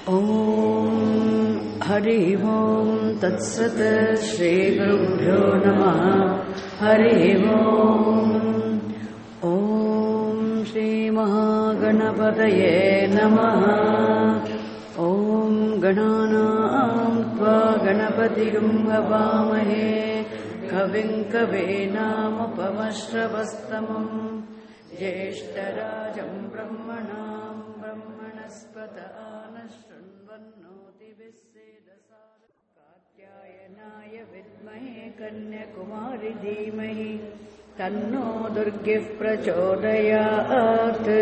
Om Hari Om Tat Sat Shri Gurubhyo Namaha Hari Om Om Shri Mahaganapataye Namaha Om Gananam Tva Ganapatigam Havamahe Kavim Kavenam Upamashravastamam Jeshtarajam Brahmanam Brahmanaspata Anashranvannoti Visedasada Katyayanaya Vidmahe Kanyakumari Dhimahi Tanno Durgih Prachodayat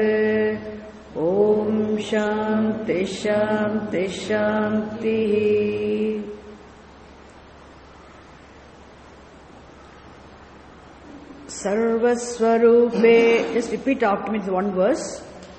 Om Shanti Shanti Shanti. Sarvaswarupe, just repeat after me, it's one verse.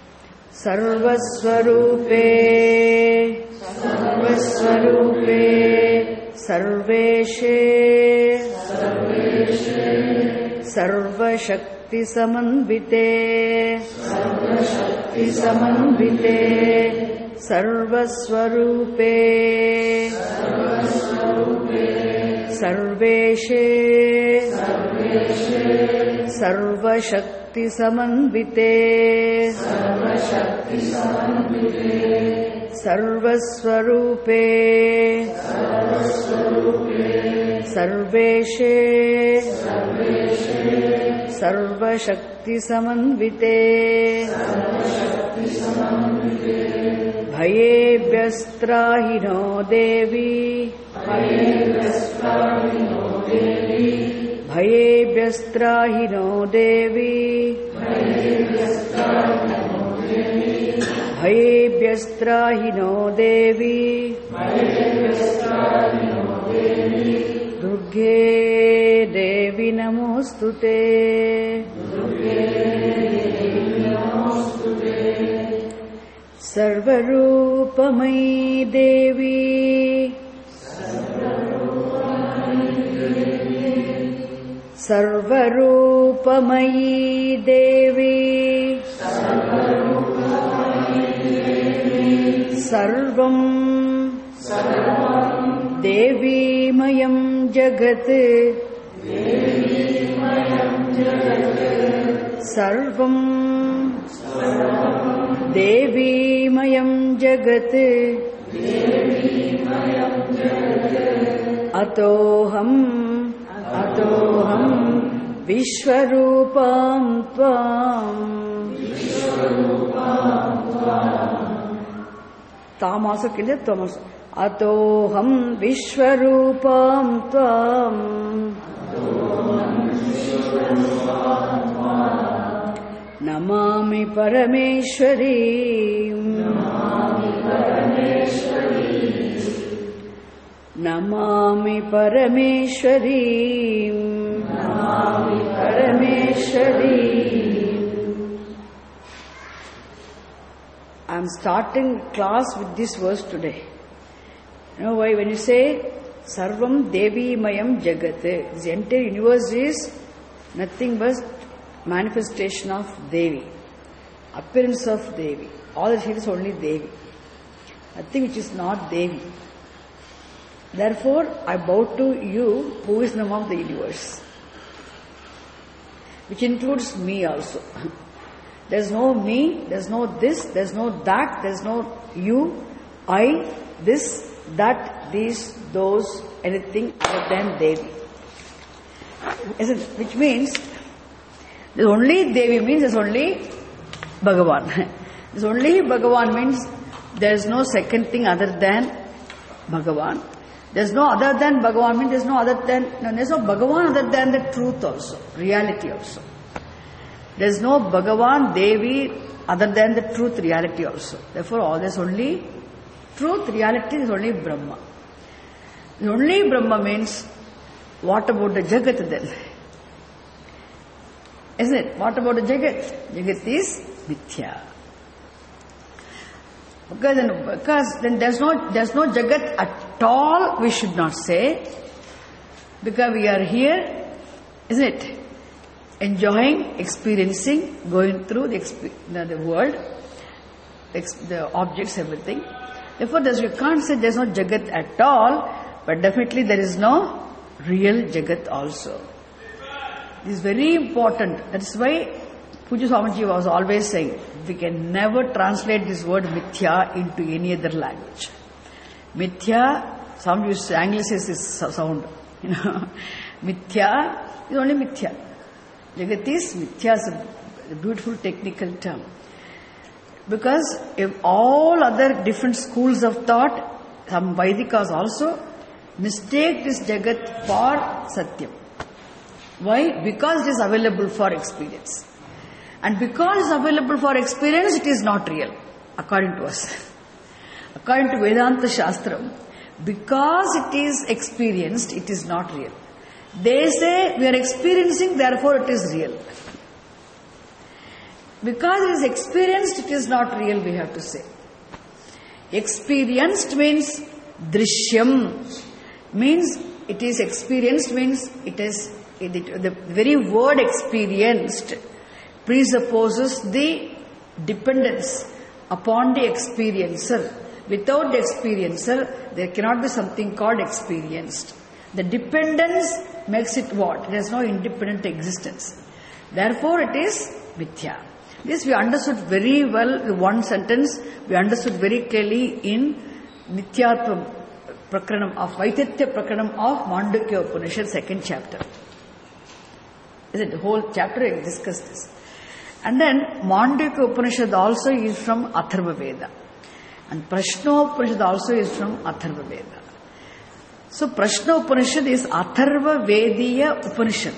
Sarvaswarupe, Sarvaswarupe, Sarveshe, Sarveshe, Sarvashakti Samanvite, Sarvashakti Samanvite, Sarvaswarupe, Sarvaswarupe, Sarveshe, Sarveshe, Sarvashakti Samanvite, Sarvashakti Samanvite, Sarvaswarupe, Sarvaswarupe, Sarveshe, Sarveshe, Sarvashakti Samanvite, Sarvashakti Samanvite, Bhayebhyastrahino Devi, Bhayebhyastrahino Devi, Bhayebhyastrahino Devi, Bhayebhyastrahino Devi, Bhayebhyastrahino Devi, Bhayebhyastrahino Devi, Durge Devi Namostute, Durge Devi Namostute, Sarvarupamai Devi, Sarvarupamayi Devi, Sarvam, Devi Mayam Jagat, Sarvam, Devi Mayam Jagat, Atoham, Atoham Vishwarupam Tvam, Tam also killed Tvam also. Atoham Vishwarupam Tvam, Namami Parameshwari, Namami Parameshwari, Namami Parameshwari. I am starting class with this verse today. You know why? When you say Sarvam Devi Mayam Jagat, this entire universe is nothing but manifestation of Devi, appearance of Devi. All that here is only Devi. Nothing which is not Devi. Therefore, I bow to you who is the name of the universe, which includes me also. There is no me, there is no this, there is no that, there is no you, I, this, that, these, those, anything other than Devi. Which means, there is only Devi means there is only Bhagavan. There is only Bhagavan means there is no second thing other than Bhagavan. There is no other than Bhagavan means there is no other than, no, there is no Bhagavan other than the truth also, reality also. There is no Bhagavan, Devi other than the truth, reality also. Therefore, all there is only truth, reality is only Brahma. The only Brahma means, what about the Jagat then? Isn't it? What about the Jagat? Jagat is Mithya. Because then there's no Jagat at all, we should not say. Because we are here, isn't it? Enjoying, experiencing, going through the world, the objects, everything. Therefore, you can't say there is no Jagat at all, but definitely there is no real Jagat also. This is very important. That's why Pujya Swamiji was always saying, we can never translate this word mithya into any other language. Mithya, some use Anglicism sound, Mithya is only mithya. Jagat is mithya, is a beautiful technical term. Because if all other different schools of thought, some Vaidikas also, mistake this Jagat for Satyam. Why? Because it is available for experience. And because it is available for experience, it is not real, according to us. According to Vedanta Shastram, because it is experienced, it is not real. They say we are experiencing, therefore it is real. Because it is experienced, it is not real, we have to say. Experienced means drishyam, means it is experienced, means it is, the very word experienced presupposes the dependence upon the experiencer. Without the experiencer, there cannot be something called experienced. The dependence makes it what? It has no independent existence. Therefore, it is mithya. This we understood very well, the one sentence, we understood very clearly in Nithyatva Prakranam of Vaitithya Prakranam of Mandukya Upanishad, 2nd chapter. Isn't it? The whole chapter I discussed this. And then Mandukya Upanishad also is from Atharva Veda. And Prashna Upanishad also is from Atharva Veda. So Prashna Upanishad is Atharva Vediya Upanishad.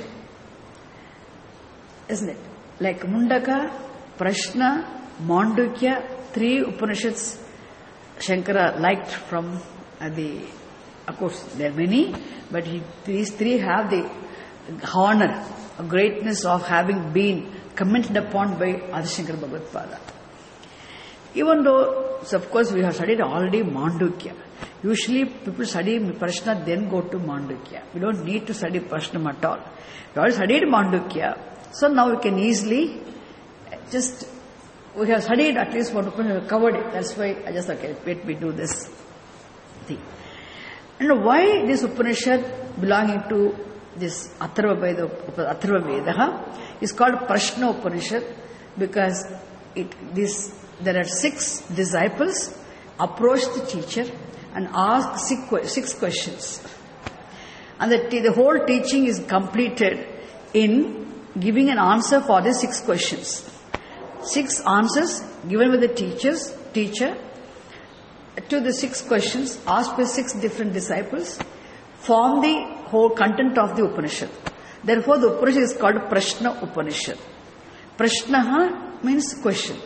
Isn't it? Like Mundaka, Prashna, Mandukya, 3 Upanishads Shankara liked from of course there are many, but these 3 have the honor, greatness of having been commented upon by Adi Shankara Bhagavad-pada. Even though, so of course we have studied already Mandukya. Usually people study Prashna then go to Mandukya. We don't need to study Prashna at all. We already studied Mandukya, so now we can easily we have studied at least one Upanishad, we have covered it. That's why I just wait, we do this thing. And why this Upanishad belonging to this Atharva Veda is called Prashna Upanishad, because there are 6 disciples approach the teacher and ask 6 questions. And the whole teaching is completed in giving an answer for the 6 questions. 6 answers given by the teacher to the 6 questions asked by 6 different disciples form the whole content of the Upanishad. Therefore, the Upanishad is called Prashna Upanishad. Prashnaha means question.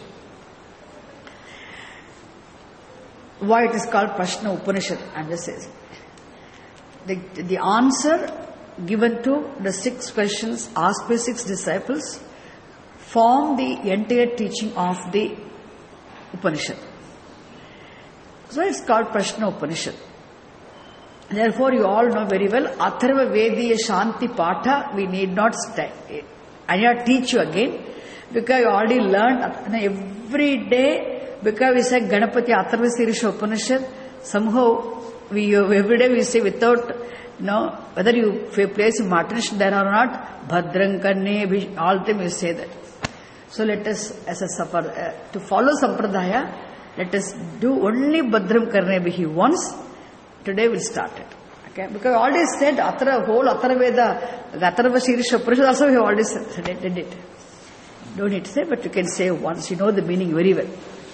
Why it is called Prashna Upanishad? I'm just saying. The answer given to the 6 questions asked by 6 disciples form the entire teaching of the Upanishad. So it's called Prashna Upanishad. Therefore, you all know very well, Atharva Vediya Shanti Patha, we need not study. I need not teach you again, because you already learned every day. Because we say Ganapati Atharva Sirisha Upanishad, somehow every day we say without, whether you place in Martinishad there or not, Bhadran Karne, all the time we say that. So let us, to follow Sampradaya, let us do only Bhadram Karne Bihi once. Today we'll start it. Okay? Because I already said whole Atharva Veda, the Atharva Sirisha Upanishad also we have already did it. Don't need to say, but you can say once. You know the meaning very well.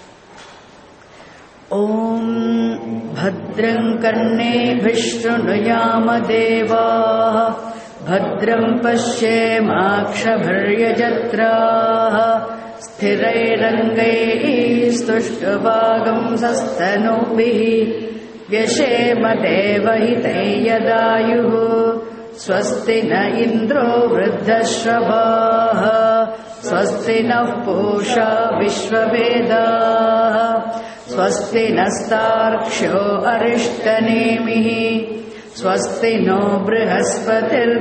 Om Bhadram Karne Vishnunyama Deva Bhadram Pashyemakshabharya Jatra Sthirairangai Stushtvagam Sastanubhi Vyashema Devahitai Yadayuhu Swasti na Indro Vruddhashrabha Swasti na Pusha Vishwavedaha Swasti nastarksho arishtanemihi Swasti no brihaspatirdadatu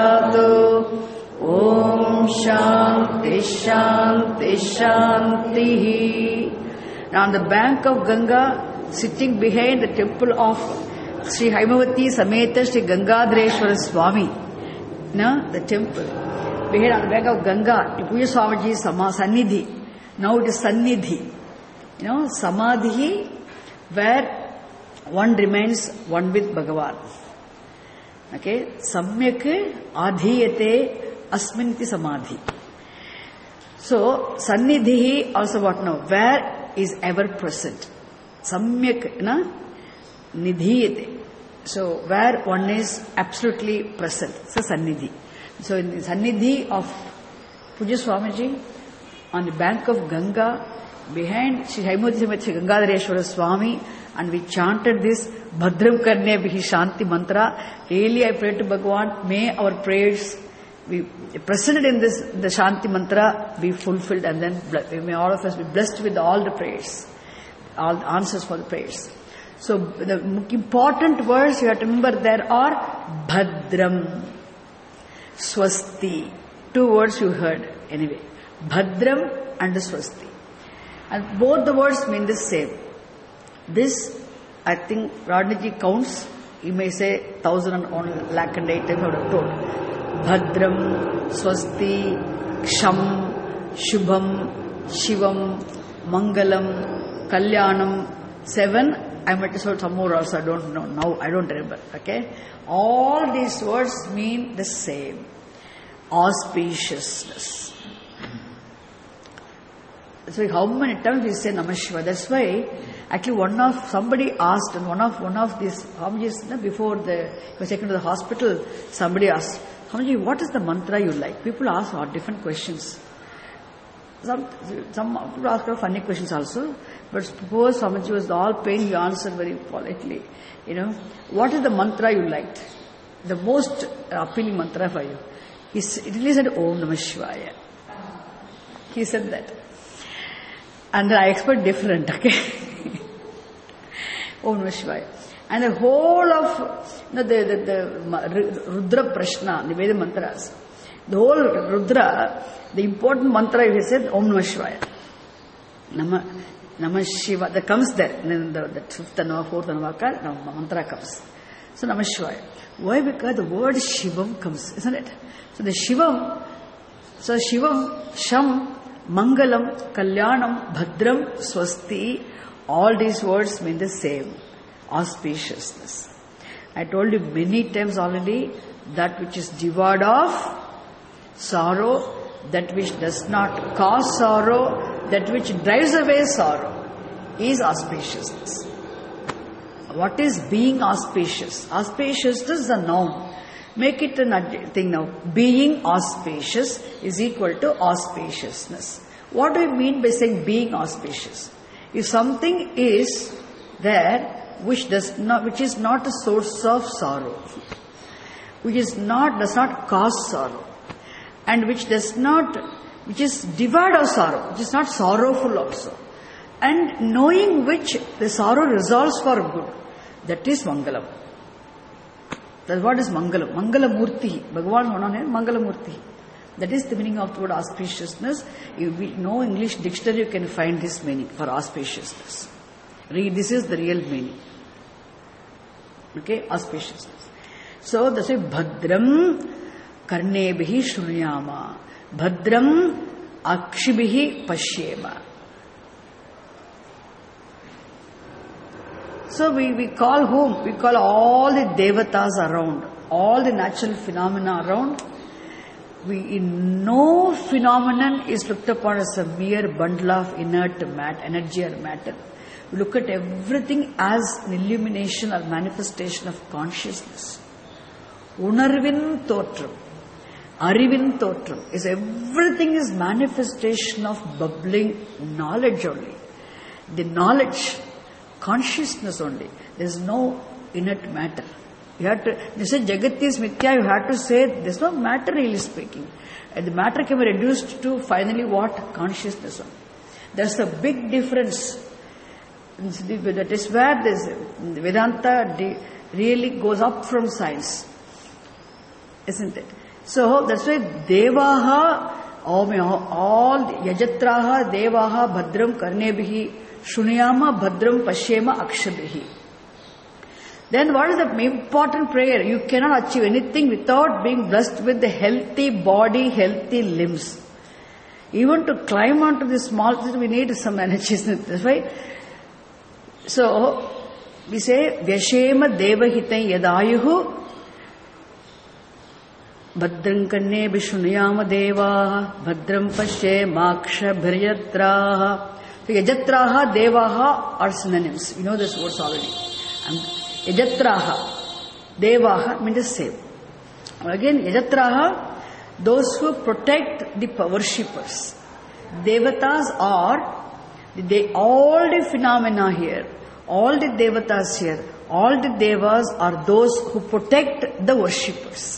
Om Shanti Shanti Shanti. Now on the bank of Ganga sitting behind the temple of Sri Haimavati Sameta Sri Gangadhareshwara Swami. The temple. Behind on the back of Ganga, Puja Swamiji's Sannidhi. Now it is Sannidhi. Samadhi, where one remains one with Bhagavan. Okay? Samyak adhiyate asminti samadhi. So, Sannidhi also what now? Where is ever present. Samyak nidhiyate. So, where one is absolutely present. So, Sannidhi. So, in the Sannidhi of Puja Swamiji, on the bank of Ganga, behind Sri Haimavati Sameta Gangadhareshwara Swami, and we chanted this Bhadram Karne Bihi Shanti mantra. Really, I pray to Bhagavan, may our prayers be presented in this, the Shanti mantra, be fulfilled, and then may all of us be blessed with all the prayers, all the answers for the prayers. So, the important words you have to remember there are Bhadram, Swasti. 2 words you heard anyway. Bhadram and Swasti. And both the words mean the same. This, I think, Radhanaji counts, he may say 1,001 lakh and 8 times I would have told. Bhadram, Swasti, Ksham, Shubham, Shivam, Mangalam, Kalyanam, 7. I might have told some more also, I don't know. Now I don't remember. Okay? All these words mean the same. Auspiciousness. So how many times we say Namah Shivaya? That's why actually somebody asked, and one of these Swamijis, before he was taken to the hospital, somebody asked, Swamiji, what is the mantra you like? People ask different questions. Some people ask funny questions also, but suppose Swamiji was all pain, he answered very politely. What is the mantra you liked? The most appealing mantra for you? He really said, Om Namah Shivaya. He said that. And then I expect different, okay? Om Namah Shivaya. And the whole of the Rudra Prashna, the Veda mantras, the whole Rudra, the important mantra he said, Om Namah Shivaya. Namah Shiva, that comes there. Then the 5th and 4th and mantra comes. So Namah Shivaya. Why? Because the word Shivam comes, isn't it? So the Shivam, Sham, Mangalam, Kalyanam, Bhadram, Swasti, all these words mean the same. Auspiciousness. I told you many times already, that which is devoid of sorrow, that which does not cause sorrow, that which drives away sorrow, is auspiciousness. What is being auspicious? Auspiciousness is a noun. Make it a thing now. Being auspicious is equal to auspiciousness. What do you mean by saying being auspicious? If something is there which is not a source of sorrow, which does not cause sorrow, and which is devoid of sorrow, which is not sorrowful also, and knowing which the sorrow resolves for good, that is Mangalam. That's what is Mangalam. Mangalamurti. Bhagavan Manane Mangalamurti. That is the meaning of the word auspiciousness. If we know English dictionary, you can find this meaning for auspiciousness. This is the real meaning. Okay, auspiciousness. So that's why Bhadram Karnebihi Shrunuyama. Bhadram Akshibihi Pashyema. So we call whom? We call all the devatas around, all the natural phenomena around. No phenomenon is looked upon as a mere bundle of inert energy or matter. We look at everything as an illumination or manifestation of consciousness. Unarvin Totram, Arivin Totram, is everything is manifestation of bubbling knowledge only. The knowledge, consciousness only. There is no inert matter. You have to, they say Jagat is Mithya, you have to say there is no matter really speaking. And the matter can be reduced to finally what? Consciousness. There is a big difference. That is where this Vedanta really goes up from science. Isn't it? So that's why Devaha, all Yajatraha, Devaha, Bhadram, Karnebihi, Shunyama Bhadram Pashyema Akshabhihi. Then what is the important prayer? You cannot achieve anything without being blessed with the healthy body, healthy limbs. Even to climb onto this small thing, we need some energy. That's why. So, we say, Vyashema Devahitai Yadayuhu Bhadram Kanne Vishunyama Deva Bhadram Pashe Maksha Bhiryatraha. So, Yajatraha, Devaha are synonyms. You know this words already. And Yajatraha, Devaha means the same. Again, Yajatraha, those who protect the worshippers. Devatas are all the phenomena here, all the Devatas here, all the Devas are those who protect the worshippers.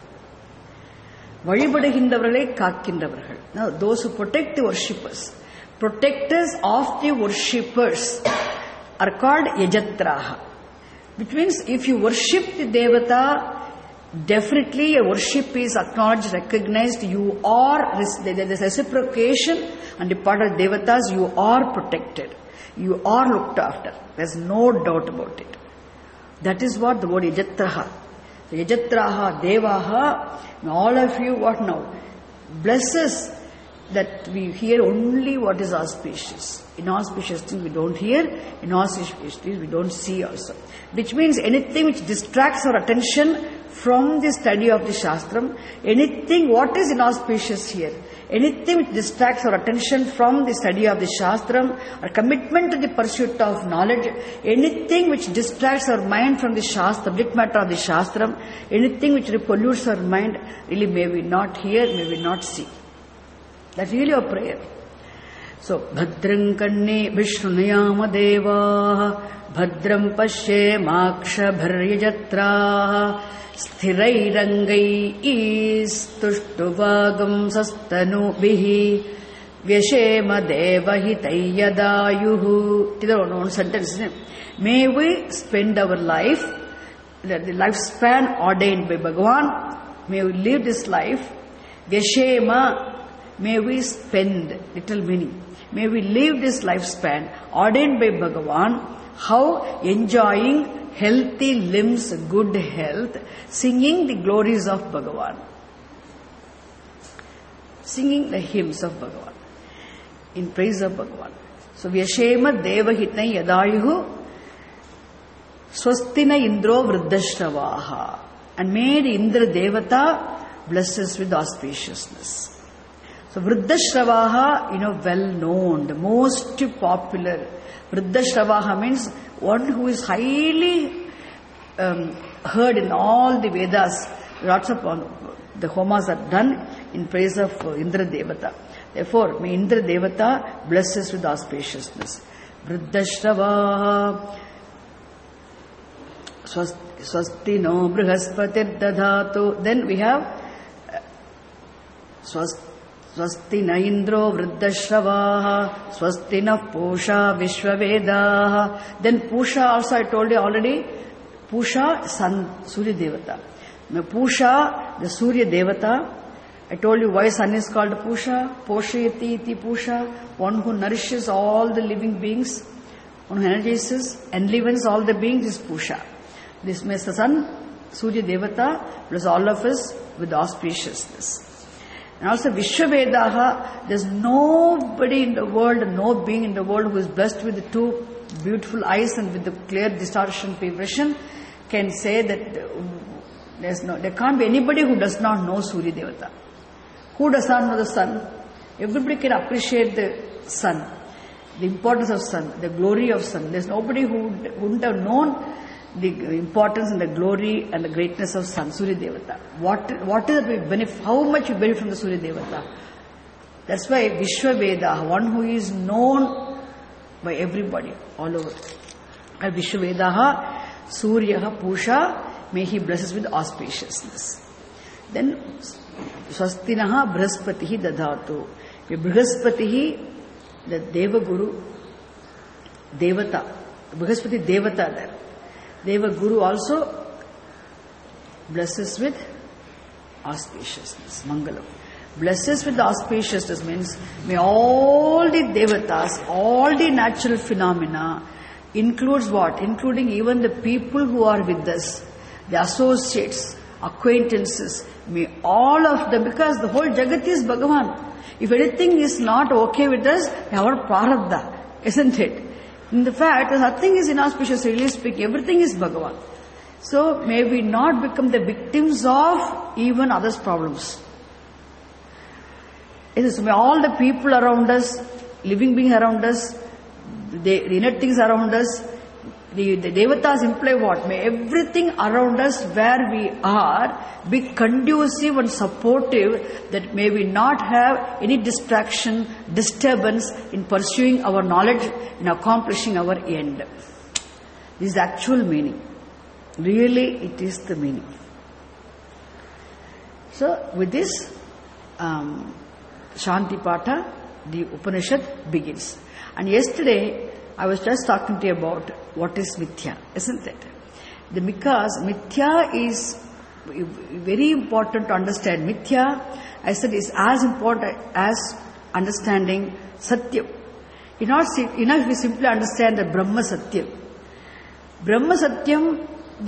Vazhipadugindavargalai kaakkindavargal. Now, those who protect the worshippers, protectors of the worshippers are called Yajatraha. Which means if you worship the Devata, definitely your worship is acknowledged, recognized, you are, there is reciprocation on the part of Devatas, you are protected. You are looked after. There is no doubt about it. That is what the word Yajatraha. So Yajatraha, Devaha, all of you, what now? Blesses that we hear only what is auspicious. Inauspicious things we don't hear, inauspicious things we don't see also. Which means anything which distracts our attention from the study of the Shastram, anything what is inauspicious here, anything which distracts our attention from the study of the Shastram, our commitment to the pursuit of knowledge, anything which distracts our mind from the subject matter of the Shastram, anything which pollutes our mind, really may we not hear, may we not see. That's really our prayer. So, Bhadram Kanne Vishnuyama Deva Bhadram Pashe Maksha Bharyajatra Sthirairangai Istuštuvagam Sastanu Bihi Vyashema Devahitai Yadayuhu. These are one sentence. May we spend our life, the lifespan ordained by Bhagavan, may we live this life. Vyashema, may we spend, little meaning. May we live this lifespan ordained by Bhagavan, how enjoying healthy limbs, good health, singing the glories of Bhagavan. Singing the hymns of Bhagavan, in praise of Bhagavan. So, Vyashema Devahitai Yadayuhu Swastina Indro Vriddashravaha. And may the Indra Devata bless us with auspiciousness. So, Vriddashravaha, well known, the most popular. Vriddashravaha means one who is highly heard in all the Vedas. Lots of the homas are done in praise of Indra Devata. Therefore, may Indra Devata bless us with auspiciousness. Vriddashravaha Swasti no Brihaspati Dadhatu. Then we have Swasti na Indro Vriddashravaha Swasti na Pusha Vishwavedaha. Then Pusha also I told you already. Pusha, sun, Surya Devata. Now Pusha, the Surya Devata. I told you why sun is called Pusha. Poshayati iti Pusha. One who nourishes all the living beings. One who energizes, enlivens all the beings is Pusha. This makes the sun, Surya Devata, bless all of us with auspiciousness. And also Vishwavedaha, there's nobody in the world, no being in the world who is blessed with the two beautiful eyes and with the clear distortion vision can say that there can't be anybody who does not know Surya Devata. Who does not know the sun? Everybody can appreciate the sun, the importance of sun, the glory of sun. There's nobody who wouldn't have known the importance and the glory and the greatness of sun, Surya Devata. What is the benefit? How much you benefit from the Surya Devata? That's why Vishwaveda, one who is known by everybody all over. Vishwavedaha, Suryaha, Pusha, may he bless us with auspiciousness. Then Swastinaha Brihaspatihi Dadhatu. Brihaspatihi, the Deva Guru, Devata, Brihaspati Devata there. Deva Guru also blesses with auspiciousness, Mangalam. Bless us with the auspiciousness means, may all the devatas, all the natural phenomena, includes what? Including even the people who are with us, the associates, acquaintances, may all of them, because the whole Jagat is Bhagavan. If anything is not okay with us, our prarabdha, isn't it? In the fact, nothing is inauspicious, really speaking, everything is Bhagavan. So, may we not become the victims of even others' problems. It is, may all the people around us, living beings around us, the inner things around us, the devatas imply what? May everything around us where we are be conducive and supportive, that may we not have any distraction, disturbance in pursuing our knowledge, in accomplishing our end. This is the actual meaning. Really, it is the meaning. So, with this Shanti Pata, the Upanishad begins. And yesterday, I was just talking to you about what is Mithya, isn't it? Because Mithya is very important to understand. Mithya, I said, is as important as understanding Satyam. Enough if we simply understand the Brahma Satyam. Brahma Satyam,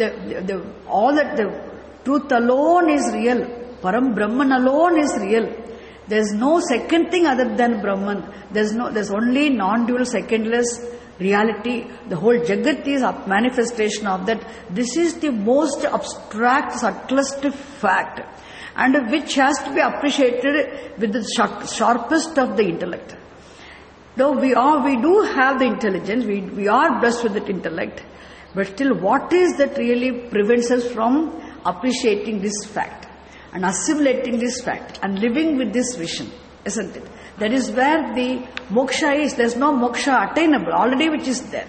all that the truth alone is real. Param Brahman alone is real. There is no second thing other than Brahman. There's only non-dual, secondless reality. The whole Jagat is a manifestation of that. This is the most abstract, subtlest fact, and which has to be appreciated with the sharpest of the intellect. Though we do have the intelligence, we are blessed with that intellect, but still, what is that really prevents us from appreciating this fact and assimilating this fact and living with this vision, isn't it? That is where the moksha is. There is no moksha attainable already, which is there.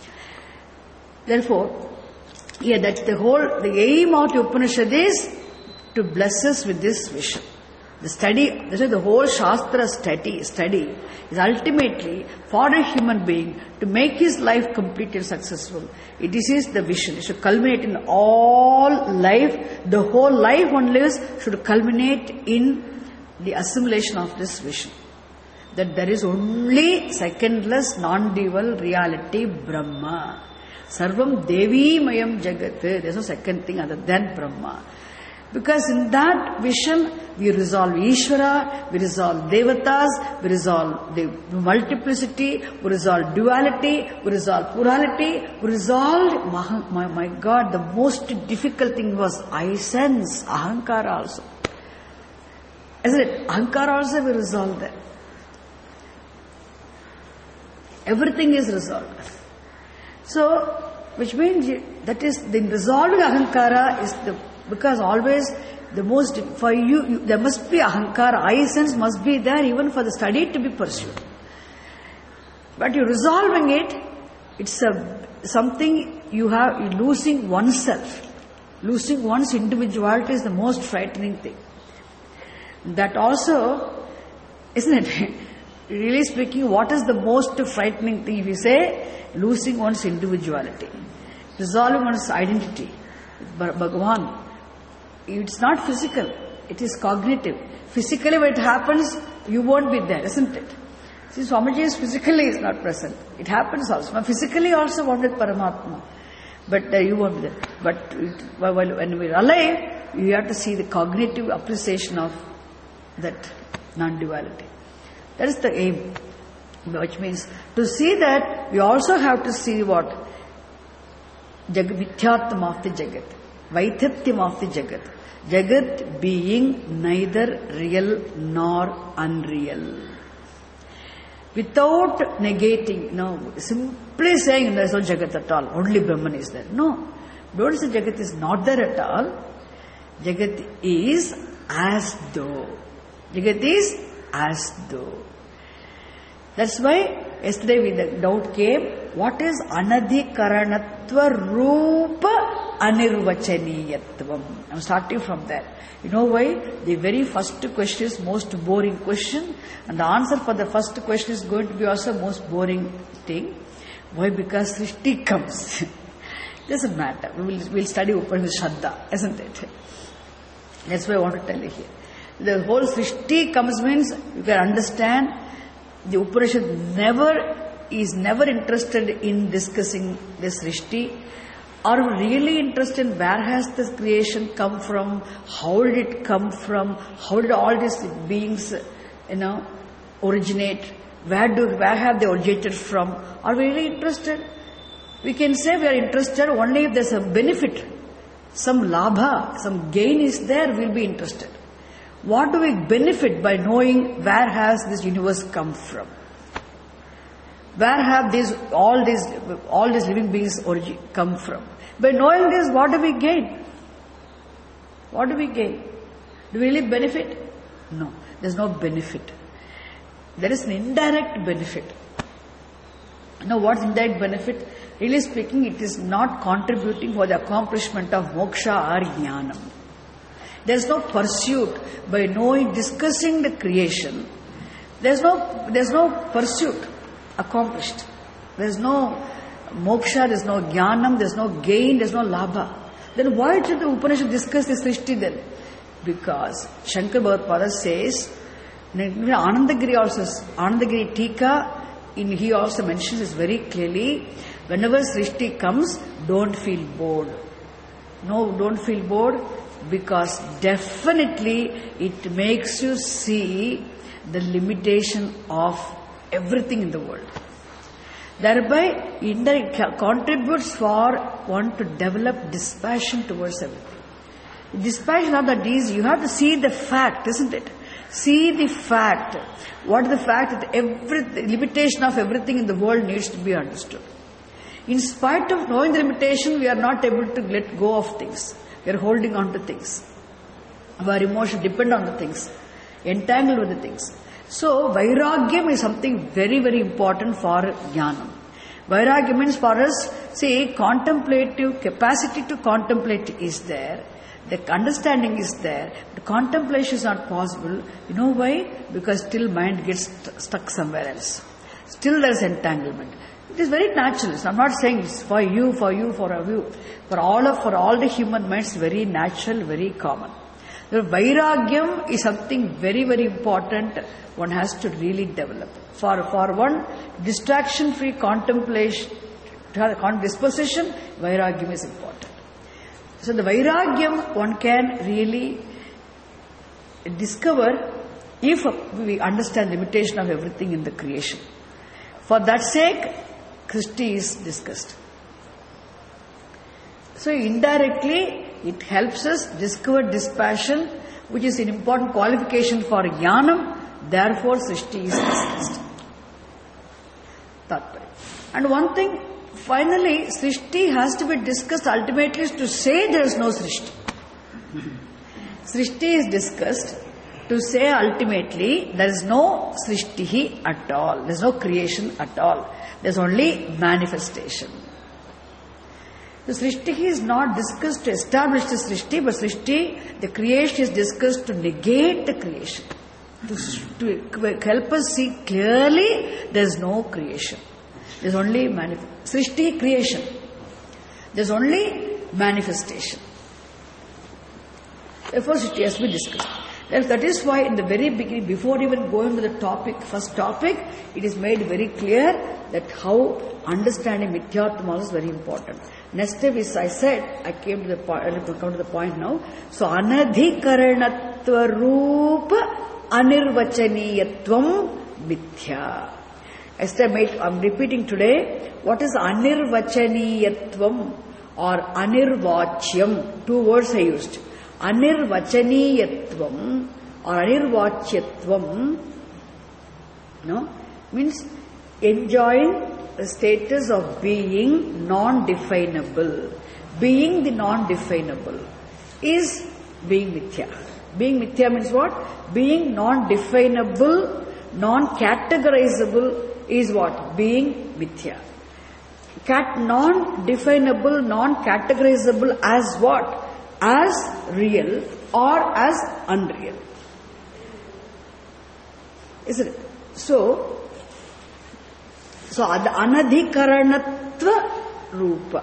Therefore, that's the aim of the Upanishad is to bless us with this vision. The study, this is the whole Shastra study is ultimately for a human being to make his life complete and successful. This is the vision. It should culminate in all life. The whole life one lives should culminate in the assimilation of this vision. That there is only secondless, non-dual reality, Brahma. Sarvam Devi Mayam Jagat. There is no second thing other than Brahma. Because in that vision, we resolve Ishvara, we resolve Devatas, we resolve the multiplicity, we resolve duality, we resolve plurality, we resolve, my God, the most difficult thing was I sense, Ahankara also. Isn't it? Ahankara also we resolve that. Everything is resolved. So, which means that is, the resolving Ahankara is because always the most, for you, there must be Ahankara, I sense must be there even for the study to be pursued. But you're resolving it, it's something you're losing oneself. Losing one's individuality is the most frightening thing. That also, isn't it? Really speaking, what is the most frightening thing if you say? Losing one's individuality. Dissolving one's identity. Bhagavan. It's not physical, it is cognitive. Physically when it happens, you won't be there, isn't it? See, Swamiji is physically is not present. It happens also. Physically also one with Paramatma. But you won't be there. But when we're alive, you have to see the cognitive appreciation of that non-duality. That is the aim. Which means, to see that, we also have to see what? Mithyatvam of the Jagat. Vaithatyam of the Jagat. Jagat being neither real nor unreal. Without negating, simply saying there is no Jagat at all, only Brahman is there. No, don't say Jagat is not there at all. Jagat is as though. Jagat is as though. That's why yesterday the doubt came, what is anadhikaranatva rupa anirvachaniyatvam? I'm starting from there. You know why? The very first question is most boring question, and the answer for the first question is going to be also most boring thing. Why? Because Srishti comes. Doesn't matter. We'll study Upanishad Shraddha, isn't it? That's why I want to tell you here. The whole Srishti comes means you can understand the Upanishad is never interested in discussing this Srishti. Are we really interested in where has this creation come from? How did it come from? How did all these beings, originate? Where have they originated from? Are we really interested? We can say we are interested only if there's a benefit, some labha, some gain is there, we'll be interested. What do we benefit by knowing where has this universe come from? Where have all these living beings come from? By knowing this, what do we gain? What do we gain? Do we really benefit? No, there's no benefit. There is an indirect benefit. What's indirect benefit? Really speaking, it is not contributing for the accomplishment of moksha or jnanam. There's no pursuit by discussing the creation. There's no pursuit accomplished. There's no moksha, there's no jnanam, there's no gain, there's no labha. Then why did the Upanishad discuss this Srishti then? Because Shankar Bhagavad says, Anandagiri Tika, he also mentions this very clearly, whenever Srishti comes, don't feel bored. No, don't feel bored, because definitely it makes you see the limitation of everything in the world. Thereby, it contributes for one to develop dispassion towards everything. Dispassion not that easy. You have to see the fact, isn't it? See the fact. What is the fact? That the limitation of everything in the world needs to be understood. In spite of knowing the limitation, we are not able to let go of things. We are holding on to things. Our emotions depend on the things, entangled with the things. So, Vairagyam is something very, very important for Jnanam. Vairagyam means for us, contemplative capacity to contemplate is there. The understanding is there. The contemplation is not possible. You know why? Because still mind gets stuck somewhere else. Still there is entanglement. It is very natural. So I'm not saying it's for you. For all the human minds, very natural, very common. The Vairagyam is something very, very important. One has to really develop. For one, distraction-free contemplation, disposition, Vairagyam is important. So the Vairagyam one can really discover if we understand the limitation of everything in the creation. For that sake, Srishti is discussed. So indirectly, it helps us discover dispassion, which is an important qualification for Jnanam. Therefore, Srishti is discussed. And one thing, finally, Srishti has to be discussed ultimately to say there is no Srishti. Srishti is discussed to say ultimately there is no Srishti at all. There is no creation at all. There is only manifestation. The Srishti is not discussed to establish the Srishti, but Srishti, the creation is discussed to negate the creation. To help us see clearly there is no creation. There is only Srishti, creation. There is only manifestation. Therefore, Srishti has to be discussed. That is why in the very beginning, before even going to the first topic, it is made very clear that how understanding Mithyatma is very important. Next step is, I said, I came to the point, I will come to the point now. So, anadhikaranatva rupa anirvachaniyatvam mithya. I'm repeating today, what is anirvachaniyatvam or anirvachyam? Two words I used. Anirvachaniyatvam or anirvachyatvam, means enjoying the status of being non-definable. Being the non-definable is being mithya. Being mithya means what? Being non-definable, non-categorizable is what? Being mithya. Non-definable, non-categorizable as what? As real or as unreal. Isn't it? So the anadhikaranatva rupa,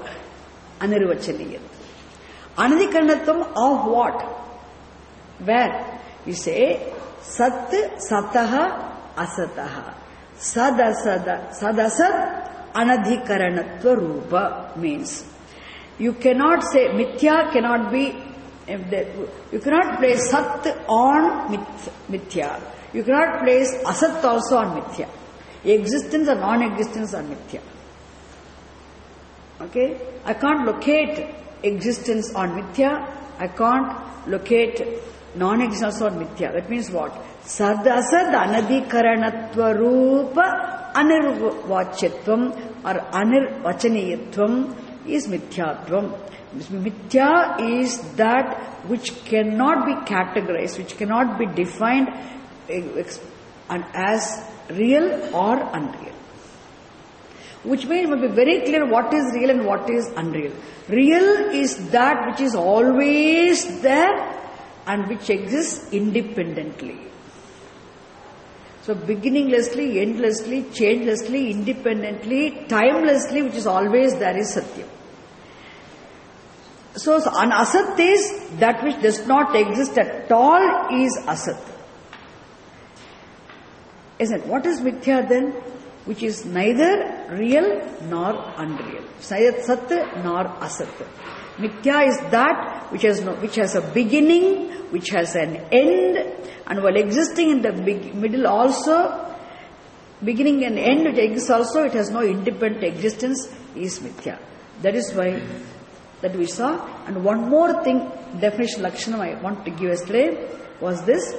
anirvachaniyat. Anadhikaranatvam of what? Where? We say Sat Sataha Asataha. Sad Asat Anadhikaranatva Rupa means you cannot say Mithya cannot be, you cannot place Sat on Mithya. You cannot place Asat also on Mithya. Existence or non-existence are Mithya. Okay? I can't locate existence on Mithya. I can't locate non-existence on Mithya. That means what? Sad Asad Anadhikaranatva Rupa Anirvachyatvam or Anirvachaniyatvam is Mithyatvam. Mithya is that which cannot be categorized, which cannot be defined as real or unreal. Which means it must be very clear what is real and what is unreal. Real is that which is always there and which exists independently. So beginninglessly, endlessly, changelessly, independently, timelessly, which is always there is Satyam. So an Asat is that which does not exist at all is Asat. Isn't it? What is Mithya then? Which is neither real nor unreal. Neither Sat nor Asat. Mithya is that which has a beginning, which has an end, and while existing in the middle also, beginning and end which exists also, it has no independent existence, is Mithya. That is why that we saw. And one more thing, definition Lakshanam I want to give yesterday was this.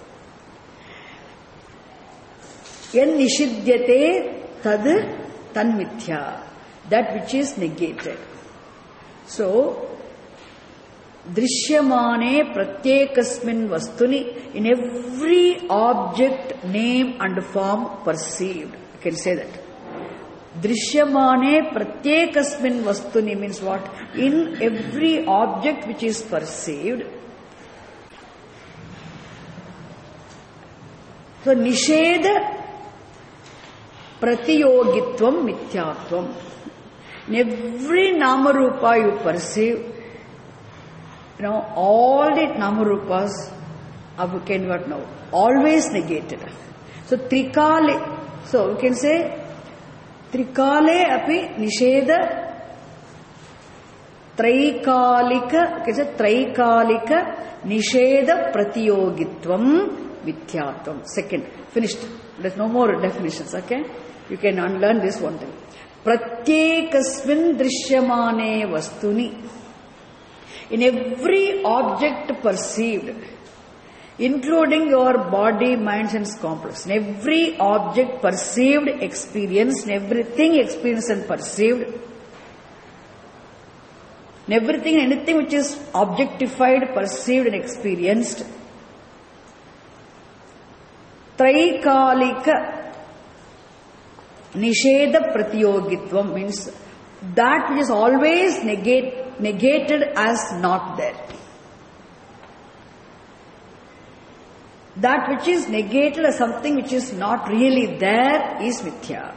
Yen nishidyate tad tanmithya, that which is negated. So, drishyamane pratyekasmin vastuni, in every object, name and form perceived. You can say that. Drishyamane pratyekasmin vastuni means what? In every object which is perceived. So, nisheda pratiyogitvam mithyatvam. In every namarupa you perceive, all the namarupas can what now? Always negated. So trikale, so we can say trikale api nisheda traikalika, we can say traikalika nisheda pratiyogitvam mithyatvam. Second, finished. There's no more definitions, okay? You can unlearn this one thing. Pratyekasmin drishyamane vastuni. In every object perceived, including your body, minds and complex. In every object perceived, experienced, in everything experienced and perceived, in everything, anything which is objectified, perceived and experienced, Traikalika Nisheda Pratiyogitvam means that which is always negated as not there. That which is negated as something which is not really there is Mithya.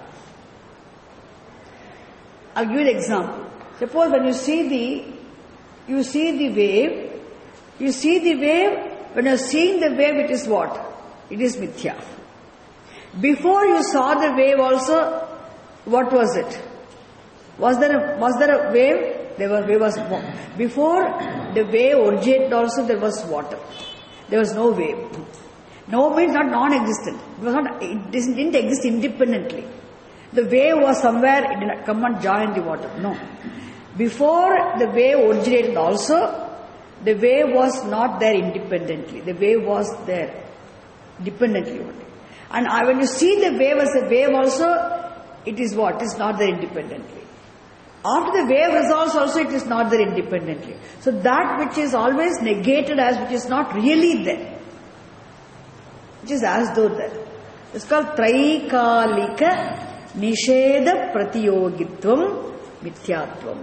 I'll give you an example. Suppose when you see the wave, when you're seeing the wave, it is what? It is Mithya. Before you saw the wave also, what was it? Was there a wave? Wave was before the wave originated also there was water. There was no wave. No means not non-existent. It didn't exist independently. The wave was somewhere, it did not come and join the water. No. Before the wave originated also, the wave was not there independently. The wave was there dependently only. And when you see the wave as a wave also, it is what? It is not there independently. After the wave resolves also, it is not there independently. So that which is always negated as which is not really there, which is as though there. It's called Traikalika Nisheda Pratiyogitvam Mithyatvam.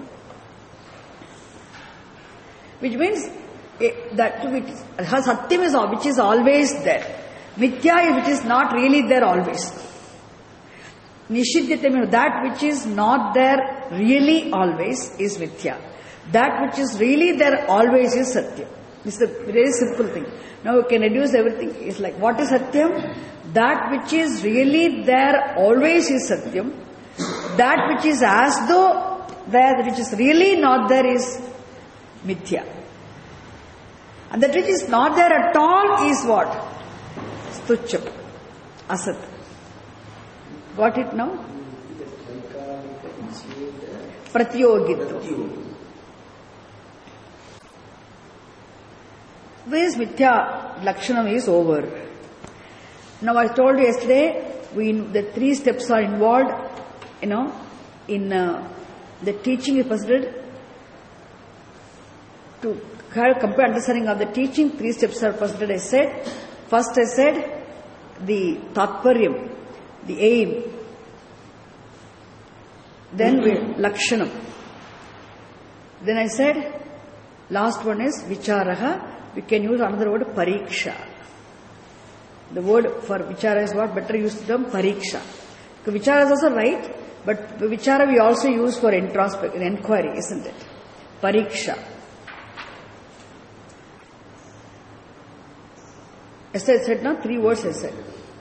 Which means that which Satyam is which is always there. Mithya is which is not really there always. Nishidyate means that which is not there really always is Mithya. That which is really there always is Satya. This is a very simple thing. Now we can reduce everything. It's like, what is Satyam? That which is really there always is Satyam. That which is as though there, which is really not there, is Mithya. And that which is not there at all is what? Stucham. Asat. Got it now? Pratyogitva. This Mithya Lakshanam is over. Now I told you yesterday, the 3 steps are involved, in the teaching is considered to have complete understanding of the teaching. 3 steps are considered, I said. First I said, the Tatparyam, the aim. Then Lakshanam. Then I said, last one is Vicharaha. We can use another word, Pariksha. The word for Vichara is what? Better use the term Pariksha. Because Vichara is also right, but Vichara we also use for inquiry, isn't it? Pariksha. I said now 3 words I said.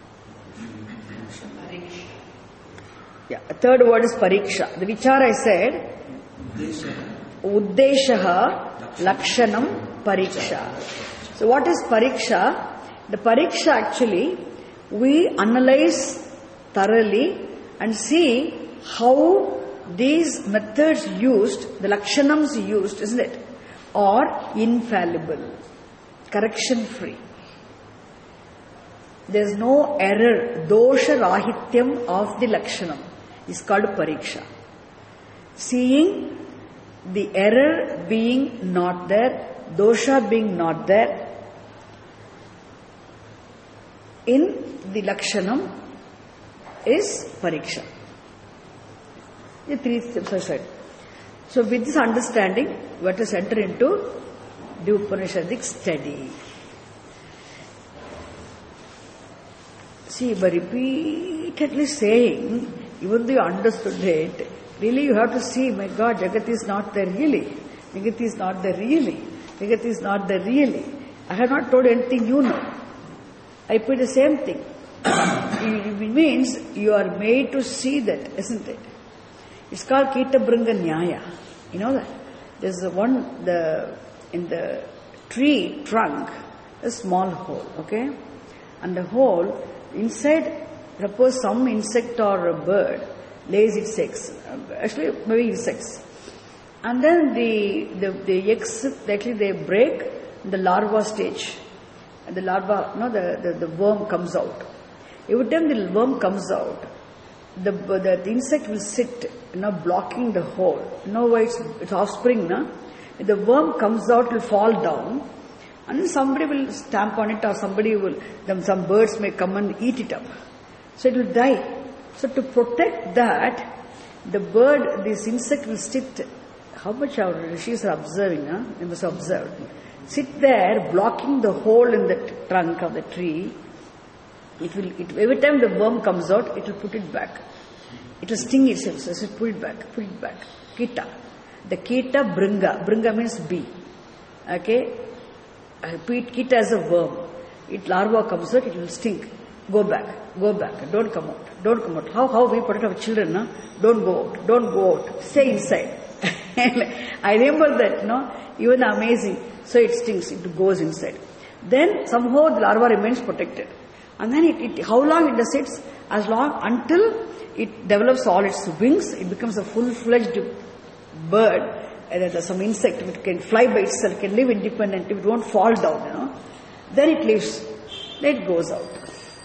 Yeah, a 3rd word is Pariksha. The Vichara I said, Uddeshaha, Lakshanam, Pariksha. So what is Pariksha? The Pariksha actually, we analyze thoroughly and see how these methods used, the Lakshanams used, isn't it, are infallible, correction free. There is no error, dosha rahityam of the Lakshanam is called Pariksha. Seeing the error being not there, dosha being not there, in the Lakshanam is Pariksha. The 3 steps are said. So with this understanding, we have to enter into the Upanishadic study. See, by repeatedly saying, even though you understood it, really you have to see, my God, Jagat is not there really. Jagat is not there really. Jagat is not there really. I have not told anything you know. I put the same thing. It means you are made to see that, isn't it? It's called Kita Bringa Nyaya. You know that? There's in the tree trunk, a small hole, okay? And the hole, inside, suppose some insect or a bird lays its eggs. Actually, maybe insects. And then the eggs, actually they break in the larva stage. And the larva, the worm comes out. Every time the worm comes out, the insect will sit, blocking the hole. Why it's offspring, no? If the worm comes out, it will fall down, and then somebody will stamp on it, or some birds may come and eat it up. So it will die. So to protect that, this insect will sit. How much our rishis are observing, huh? They must observe. Sit there, blocking the hole in the trunk of the tree. Every time the worm comes out, it will put it back. It will sting itself, so it will put it back. Kita. The kita bringa. Bringa means bee. Okay? I repeat, kita is a worm. Larva comes out, it will sting. Go back. Don't come out. How we protect our children, no? Don't go out. Stay inside. I remember that, even amazing. So it stings, it goes inside. Then somehow the larva remains protected. And then how long it sits? As long until it develops all its wings, it becomes a full-fledged bird. And there's some insect which can fly by itself, can live independently, it won't fall down, Then it lives. Then it goes out.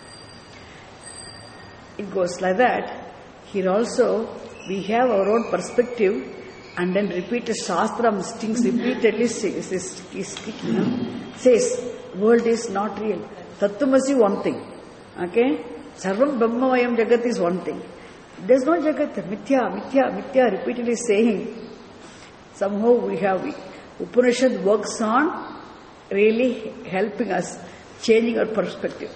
It goes like that. Here also, we have our own perspective, and then repeated Shastram stings repeatedly says, world is not real. Tattvamasi one thing. Okay? Sarvam Brahmavayam Jagat is one thing. There's no Jagat. Mithya, repeatedly saying. Somehow we have, Upanishad works on really helping us, changing our perspective.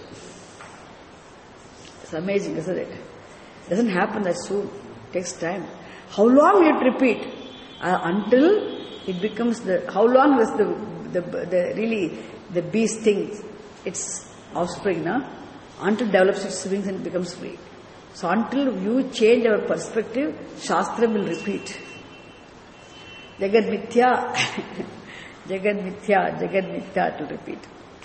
It's amazing, isn't it? It doesn't happen that soon. It takes time. How long you repeat? Until it becomes how long does the bee stings its offspring, until it develops its wings and becomes free. So until you change our perspective, Shastra will repeat. Jagad Mithya, Jagad Mithya, Jagad Mithya to repeat.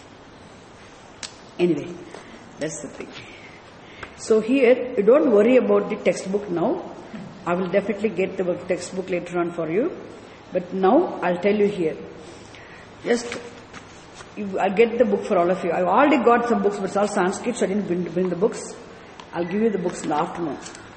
Anyway, that's the thing. So here, you don't worry about the textbook now. I will definitely get the textbook later on for you. But now, I'll tell you here. Just, I'll get the book for all of you. I've already got some books, but it's all Sanskrit, so I didn't bring the books. I'll give you the books in the afternoon.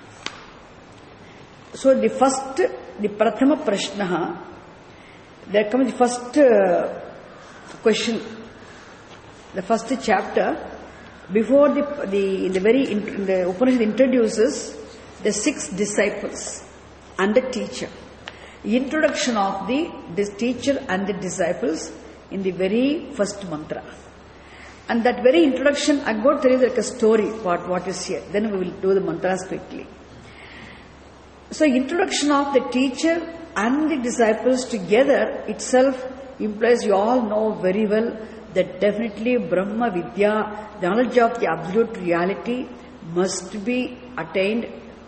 So the Prathama Prashnaha, there comes the first question, the first chapter. Before the Upanishad introduces the 6 disciples and the teacher. Introduction of this teacher and the disciples in the very first mantra. And that very introduction, I'm going to tell you like a story what is here. Then we will do the mantras quickly. So introduction of the teacher and the disciples together itself implies, you all know very well that definitely Brahma Vidya, the knowledge of the absolute reality must be attained.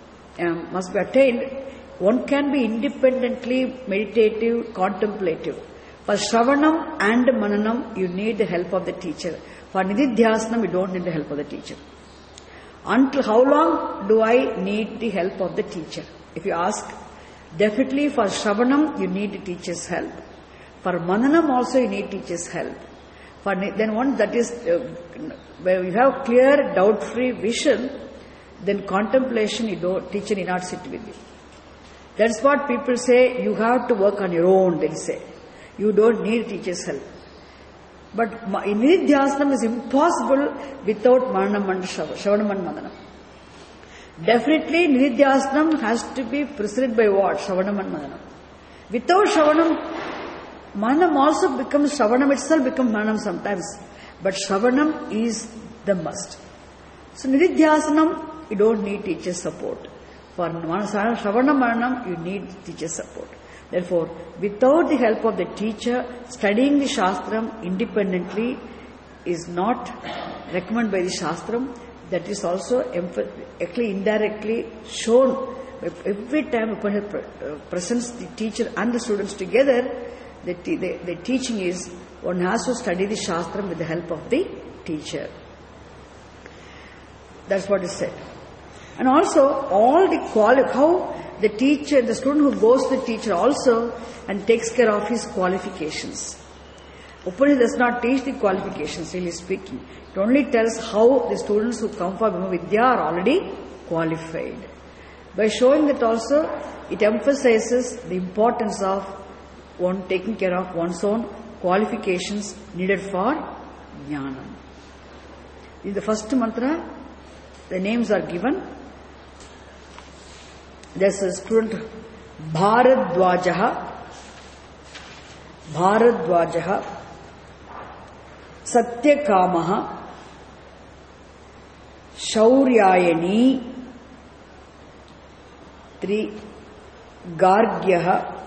One can be independently meditative, contemplative. For Shravanam and Mananam, you need the help of the teacher. For Nididhyasanam, you don't need the help of the teacher. Until how long do I need the help of the teacher? If you ask, definitely for Shravanam, you need the teacher's help. For Mananam also, you need teacher's help. Then once that is, where you have clear, doubt-free vision, then contemplation, teacher need not sit with you. That's what people say, you have to work on your own, they say. You don't need teacher's help. But in Nididhyasanam is impossible without Mananam and Shravanam and Mananam. Definitely Nididhyasanam has to be preceded by what? Shravanam and Mananam. Without Shravanam, Mananam also becomes, Shravanam itself becomes Mananam sometimes. But Shravanam is the must. So Nididhyasanam, you don't need teacher's support. For Shravanam Mananam, you need teacher's support. Therefore, without the help of the teacher, studying the Shastram independently is not recommended by the Shastram. That is also actually indirectly shown. Every time Upanishad presents the teacher and the students together, the teaching is one has to study the Shastram with the help of the teacher. That's what is said. And also, all the how the teacher, the student who goes to the teacher also and takes care of his qualifications. Upanishad does not teach the qualifications, really speaking. It only tells how the students who come for Brahma Vidya are already qualified. By showing that also, it emphasizes the importance of one taking care of one's own qualifications needed for Jnanam. In the first mantra, the names are given. There's a student, Bharadwajaha, Satyakamaha, Shauryayani, 3, Gargyaha,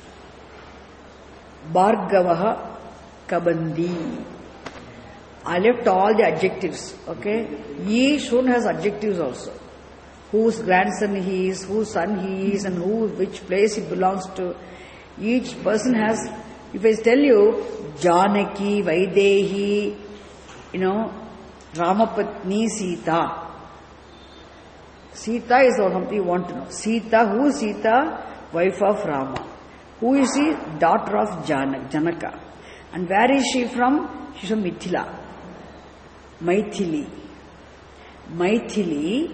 Bhargavaha, Kabandi. I left all the adjectives, okay? Each student has adjectives also. Whose grandson he is, whose son he is, and which place he belongs to. Each person has, if I tell you, Janaki, Vaidehi, Ramapatni, Sita. Sita is something you want to know. Sita, who is Sita? Wife of Rama. Who is she? Daughter of Janaka. And where is she from? She is from Mithila. Maithili,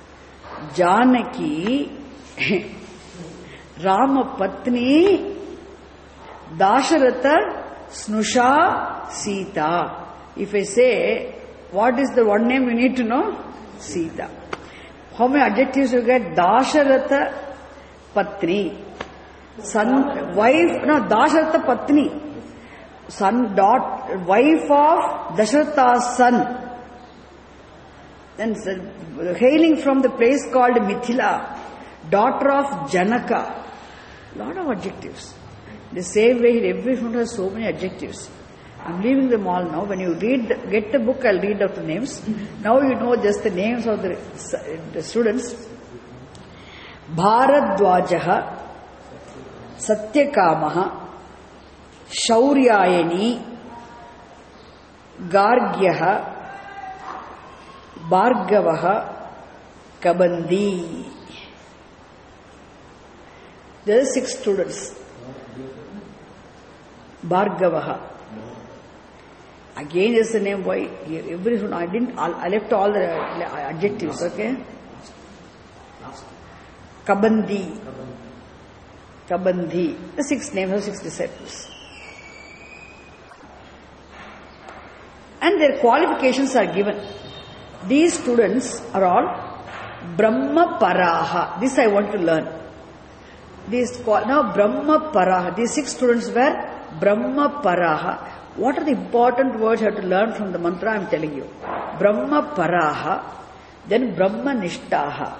Janaki, Ramapatni, Dasharatha, Snusha, Sita. If I say, what is the one name you need to know? Sita. How many adjectives you get? Dasharatha Patni. Son, wife, no, Dasharatha Patni. Son, daughter, wife of Dasharatha's son. Then hailing from the place called Mithila, daughter of Janaka. Lot of adjectives. The same way, every student has so many adjectives. I'm leaving them all now. When you get the book, I'll read out the names. Now you know just the names of the students. Bharadwajaha, Satyakamaha, Shauryayani, Gargyaha, Bhargavaha, Kabandi. There are 6 students. Bhargavaha. Again is the name. Why? Every student, I left all the adjectives, okay? Kabandi. Kabandi. The 6 names of 6 disciples. And their qualifications are given. These students are all Brahma Paraha. This I want to learn. Now Brahma Paraha. These 6 students were Brahma Paraha. What are the important words you have to learn from the mantra I am telling you? Brahma Paraha, then Brahma Nishtaha.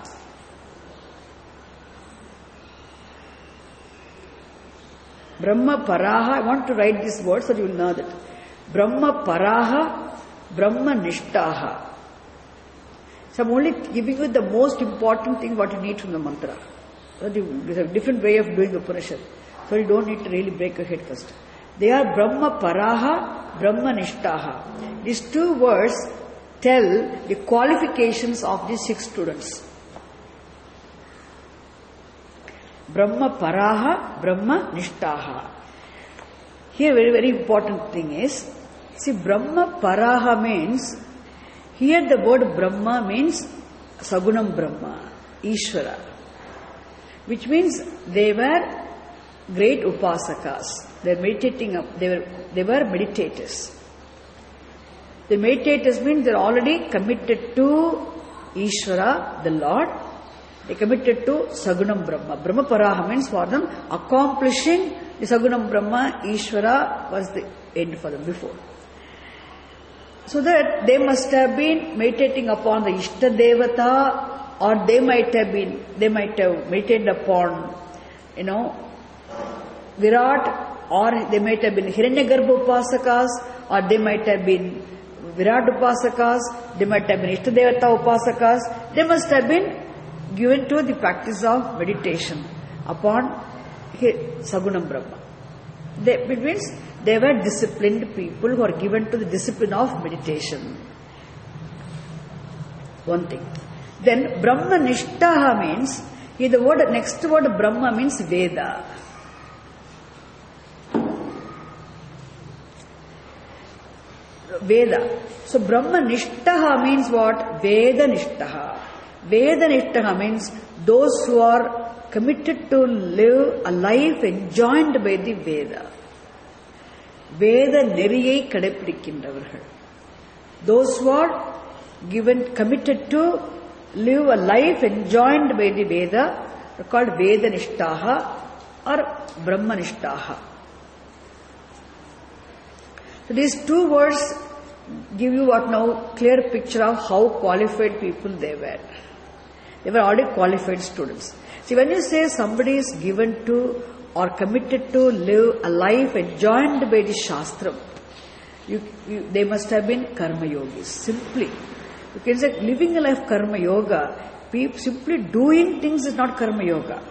Brahma Paraha, I want to write these words so you will know that. Brahma Paraha, Brahma Nishtaha. So I am only giving you the most important thing what you need from the mantra. There's a different way of doing Upanishad. So you don't need to really break your head first. They are Brahma Paraha, Brahma Nishtaha. These 2 words tell the qualifications of these 6 students. Brahma Paraha, Brahma Nishtaha. Here very, very important thing is, see, Brahma Paraha means, here the word Brahma means Sagunam Brahma, Ishvara, which means they were great upasakas. They were meditating up. They were meditators. The meditators means they are already committed to Ishvara, the Lord. They committed to Sagunam Brahma. Brahma Paraha means for them accomplishing the Sagunam Brahma. Ishvara was the end for them before. So that they must have been meditating upon the Ishta Devata, or they might have meditated upon, Virat, or they might have been Hiranyagarbha Upasakas, or they might have been Virat Upasakas, they might have been Ishtadevata Upasakas. They must have been given to the practice of meditation upon Sagunam Brahma. It means they were disciplined people who are given to the discipline of meditation. One thing. Then Brahma Nishtaha means, here the next word Brahma means Veda. Veda. So Brahma Nishtaha means what? Veda Nishtaha. Veda Nishtaha means those who are committed to live a life enjoined by the Veda. Veda Neriyai Kadaipidikindavargal. Those who are committed to live a life enjoined by the Veda are called Veda Nishtaha or Brahma Nishtaha. So these 2 words give you what now clear picture of how qualified people they were. They were already qualified students. See, when you say somebody is given to or committed to live a life enjoined by the Shastram, they must have been Karma Yogis. Simply. You can say living a life Karma Yoga, simply doing things is not Karma Yoga.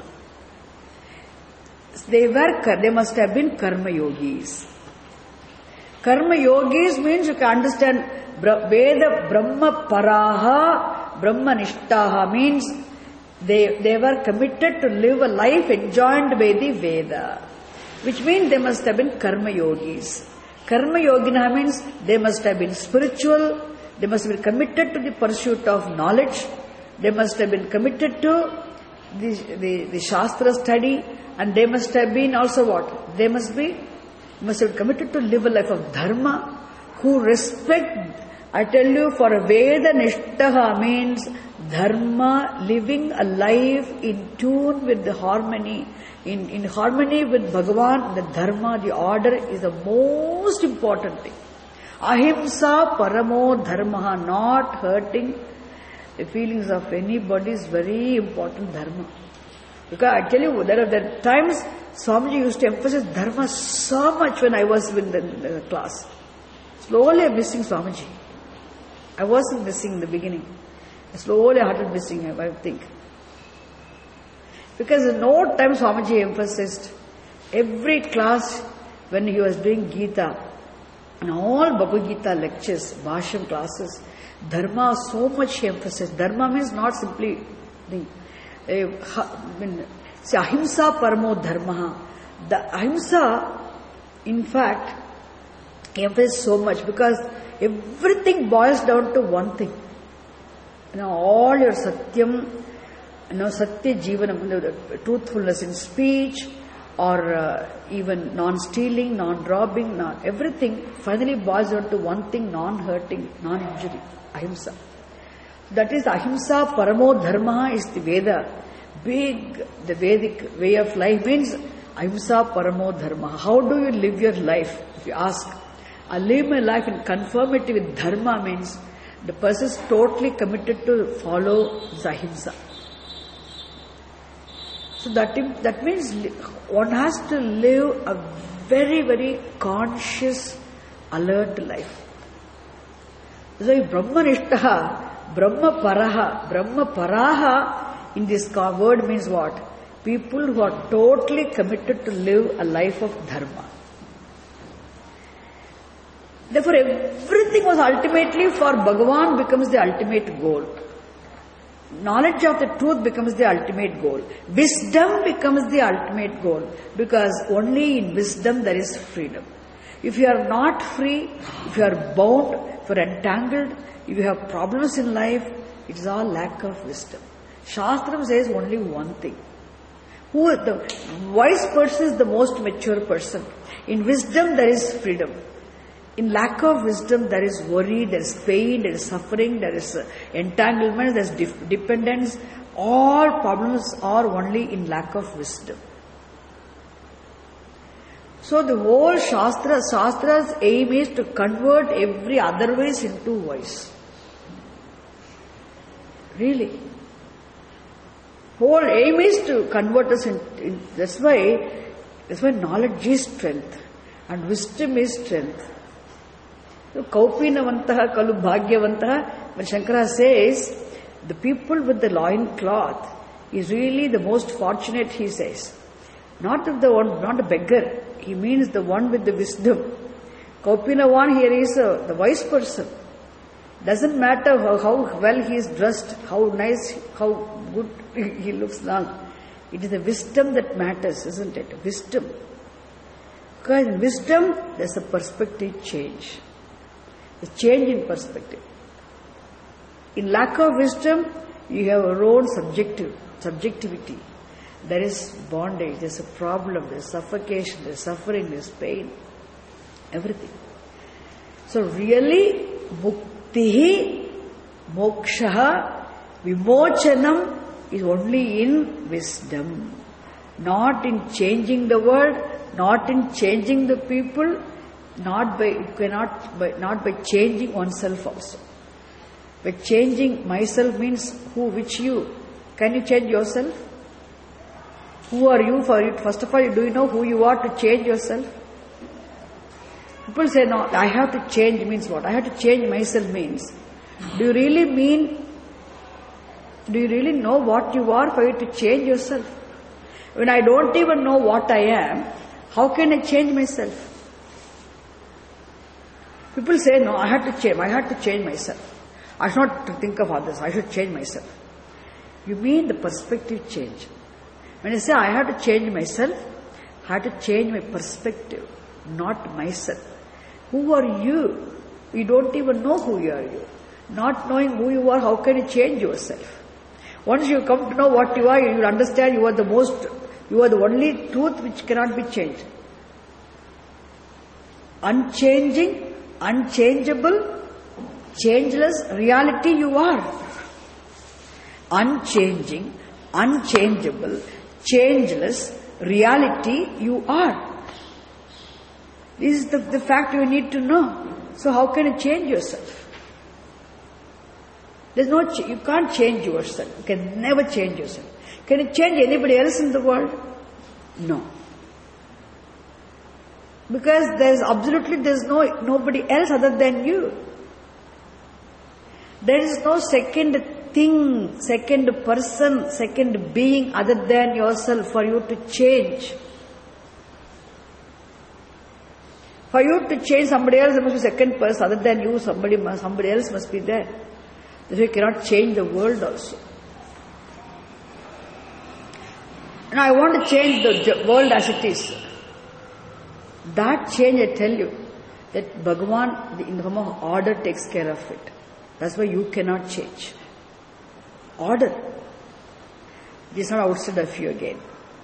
They must have been Karma Yogis. Karma Yogis means you can understand Veda Brahma Paraha, Brahma Nishtaha means they were committed to live a life enjoined by the Veda, which means they must have been Karma Yogis. Karma Yogina means they must have been spiritual, they must have been committed to the pursuit of knowledge, they must have been committed to the Shastra study, and they must have been also what? They must have committed to live a life of Dharma, who respect, I tell you, for a Veda Nishtaha means Dharma, living a life in tune with the harmony, in harmony with Bhagavan. The Dharma, the order is the most important thing. Ahimsa Paramo Dharma, not hurting the feelings of anybody is very important Dharma. Because I tell you, there are times Swamiji used to emphasize dharma so much when I was in the class. Slowly I'm missing Swamiji. I wasn't missing in the beginning. Slowly I started missing him, I think. Because at no time Swamiji emphasized every class when he was doing Gita, and all Bhagavad Gita lectures, Bhashyam classes, dharma so much he emphasized. Dharma means not simply ahimsa paramo dharma. The ahimsa, in fact, he emphasized so much because everything boils down to one thing. All your satyam, satya jivanam, truthfulness in speech, or even non-stealing, non-robbing, everything finally boils down to one thing: non-hurting, non-injury, ahimsa. That is ahimsa paramo dharma is the Veda. The Vedic way of life means ahimsa paramo dharma. How do you live your life? If you ask, I live my life in conformity with dharma means the person is totally committed to follow ahimsa. So that means one has to live a very, very conscious, alert life. So Brahmanishtaha, Brahma Paraha in this word means what? People who are totally committed to live a life of dharma. Therefore everything was ultimately for Bhagavan becomes the ultimate goal. Knowledge of the truth becomes the ultimate goal. Wisdom becomes the ultimate goal, because only in wisdom there is freedom. If you are not free, if you are bound, if you are entangled, if you have problems in life, it is all lack of wisdom. Shastram says only one thing. The wise person is the most mature person. In wisdom there is freedom. In lack of wisdom, there is worry, there is pain, there is suffering, there is entanglement, there is dependence. All problems are only in lack of wisdom. So the whole Shastra's aim is to convert every otherwise into wise. Really. Whole aim is to convert us in that's why knowledge is strength and wisdom is strength. So, Kaupinavantaha kalu bhagyavantaha, when Shankara says, the people with the loin cloth is really the most fortunate, he says. Not a beggar, he means the one with the wisdom. Kaupinavan here is the wise person. Doesn't matter how well he is dressed, how nice, how good he looks now. It is the wisdom that matters, isn't it? Wisdom. Because in wisdom, there's a perspective change. A change in perspective. In lack of wisdom, you have your own subjectivity. There is bondage, there's a problem, there's suffocation, there's suffering, there's pain. Everything. So really, muktihi, mokshaha, vimochanam is only in wisdom. Not in changing the world, not in changing the people, not by changing oneself also. By changing myself means which you. Can you change yourself? Who are you for it? First of all, do you know who you are to change yourself? People say, no, I have to change means what? I have to change myself means. Do you really know what you are for you to change yourself? When I don't even know what I am, how can I change myself? People say, no, I have to change myself. I should not think of others, I should change myself. You mean the perspective change. When I say I have to change myself, I have to change my perspective, not myself. Who are you? You don't even know who you are. Not knowing who you are, how can you change yourself? Once you come to know what you are, you will understand you are the only truth which cannot be changed. Unchanging, unchangeable, changeless reality you are. Unchanging, unchangeable, changeless reality you are. This is the fact you need to know. So how can you change yourself? You can't change yourself. You can never change yourself. Can you change anybody else in the world? No. Because there's nobody else other than you. There is no second thing, second person, second being other than yourself for you to change. For you to change somebody else, there must be a second person other than you, somebody else must be there. Therefore you cannot change the world also. Now I want to change the world as it is. That change, I tell you, that Bhagavan in the form of order takes care of it. That's why you cannot change. Order. This is not outside of you again.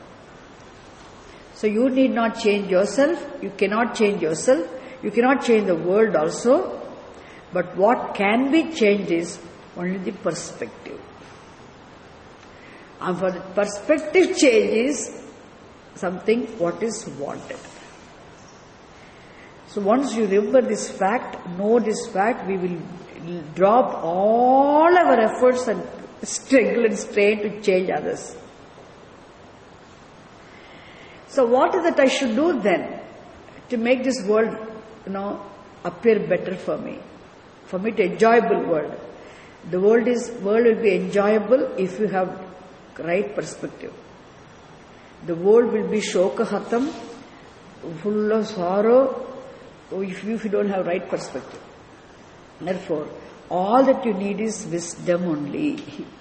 So you need not change yourself, you cannot change yourself, you cannot change the world also, but what can be changed is only the perspective. And for the perspective change is something what is wanted. So once you remember this fact, know this fact, we will drop all our efforts and struggle and strain to change others. So what is that I should do then to make this world, appear better for me to enjoyable world? The world will be enjoyable if you have right perspective. The world will be shokahatam, full of sorrow, if you don't have right perspective. Therefore, all that you need is wisdom only.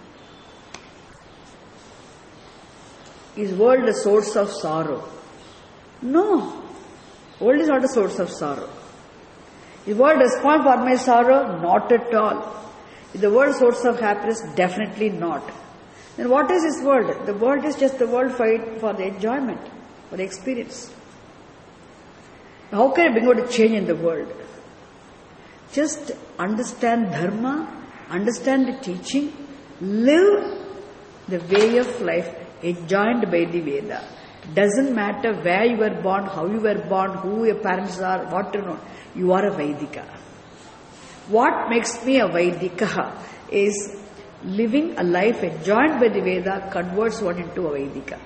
Is world a source of sorrow? No. World is not a source of sorrow. Is world responsible for my sorrow? Not at all. Is the world a source of happiness? Definitely not. Then what is this world? The world is just the world for the enjoyment, for the experience. How can I bring about a change in the world? Just understand dharma, understand the teaching, live the way of life enjoined by the Veda. Doesn't matter where you were born, how you were born, who your parents are, what you know. You are a Vaidika. What makes me a Vaidika is living a life enjoined by the Veda converts one into a Vaidika.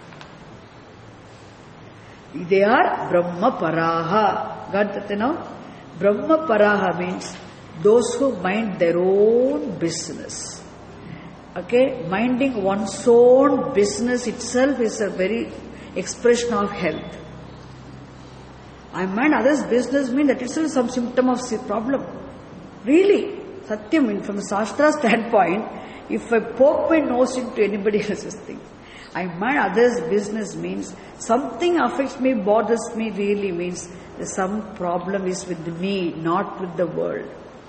They are Brahma Paraha. Got that, Brahma Paraha means those who mind their own business. Okay, minding one's own business itself is a very expression of health. I mind others' business means that itself is some symptom of problem. Really, Satyam, from a Shastra standpoint, if I poke my nose into anybody else's thing, I mind others' business means something affects me, bothers me, really means some problem is with me, not with the world.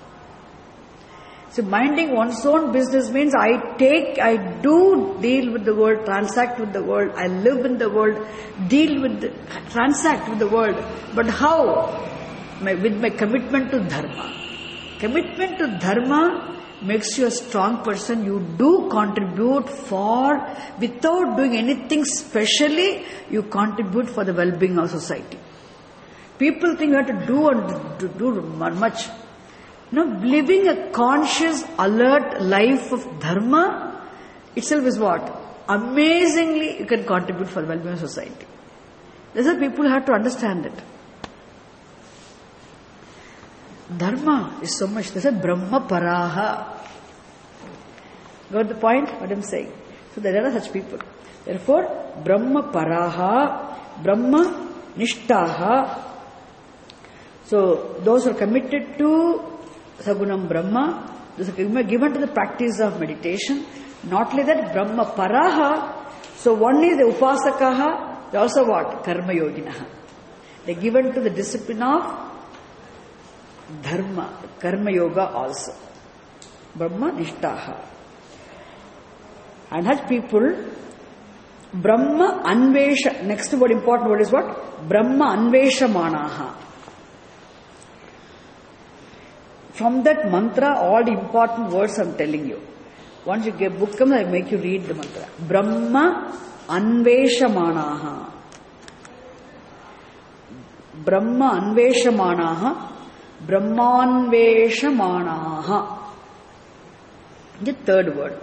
So minding one's own business means I do deal with the world, transact with the world, I live in the world, transact with the world. But how? With my commitment to dharma. Commitment to dharma makes you a strong person. You do contribute without doing anything specially, you contribute for the well-being of society. People think you have to do much. Living a conscious, alert life of dharma itself is what? Amazingly, you can contribute for the well-being of society. That's why people have to understand it. Dharma is so much. That's why Brahma Paraha. Got the point? What I'm saying? So there are such people. Therefore, Brahma Paraha, Brahma Nishtaha. So those who are committed to Sagunam Brahma, those are given to the practice of meditation. Not only that, Brahma Paraha. So one is the Upasakaha, they also what? Karma Yoginaha. They are given to the discipline of Dharma, Karma Yoga also. Brahma Nishtaha. And such people, Brahma Anvesha, next word, important word is what? Brahma Anveshamanaha. From that mantra, all the important words I'm telling you. Once you get book comes, I make you read the mantra. Brahma Anveshamanaha. Brahma Anveshamanaha. Brahmanveshamanaha. The third word.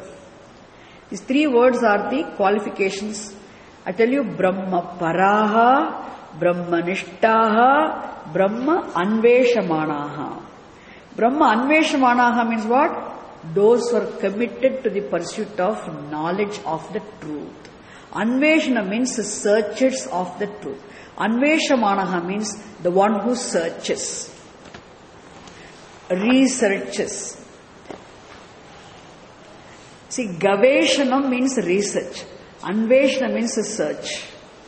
These three words are the qualifications. I tell you, Brahma Paraha, Brahmanishtaha, Brahma Anveshamanaha. Brahma Anveshamanaha means what? Those who are committed to the pursuit of knowledge of the truth. Anveshana means the searchers of the truth. Anveshamanaha means the one who searches, researches. See, Gaveshanam means research. Anveshana means a search.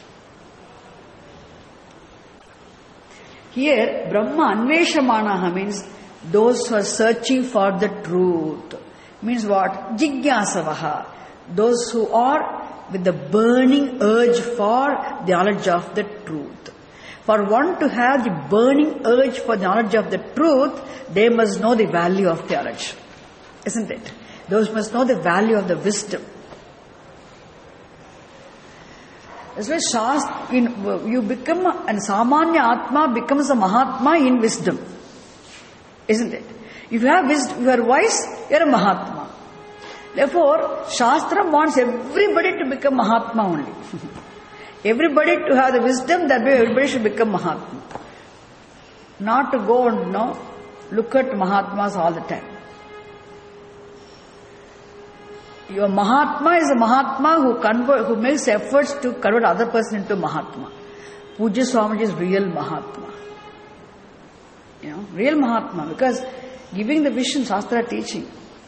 Here, Brahma Anveshamanaha means those who are searching for the truth. Means what? Jigyasavaha. Those who are with the burning urge for the knowledge of the truth. For one to have the burning urge for the knowledge of the truth, they must know the value of knowledge. Isn't it? Those must know the value of the wisdom. That's why you become, and Samanya Atma becomes a Mahatma in wisdom. Isn't it? If you have wisdom, you are wise, you are a Mahatma. Therefore, Shastra wants everybody to become Mahatma only. Everybody to have the wisdom, that way everybody should become Mahatma. Not to go and look at Mahatmas all the time. Your Mahatma is a Mahatma who makes efforts to convert other person into Mahatma. Pujya Swamiji is real Mahatma. Real Mahatma, because giving the vision, Shastra teaching,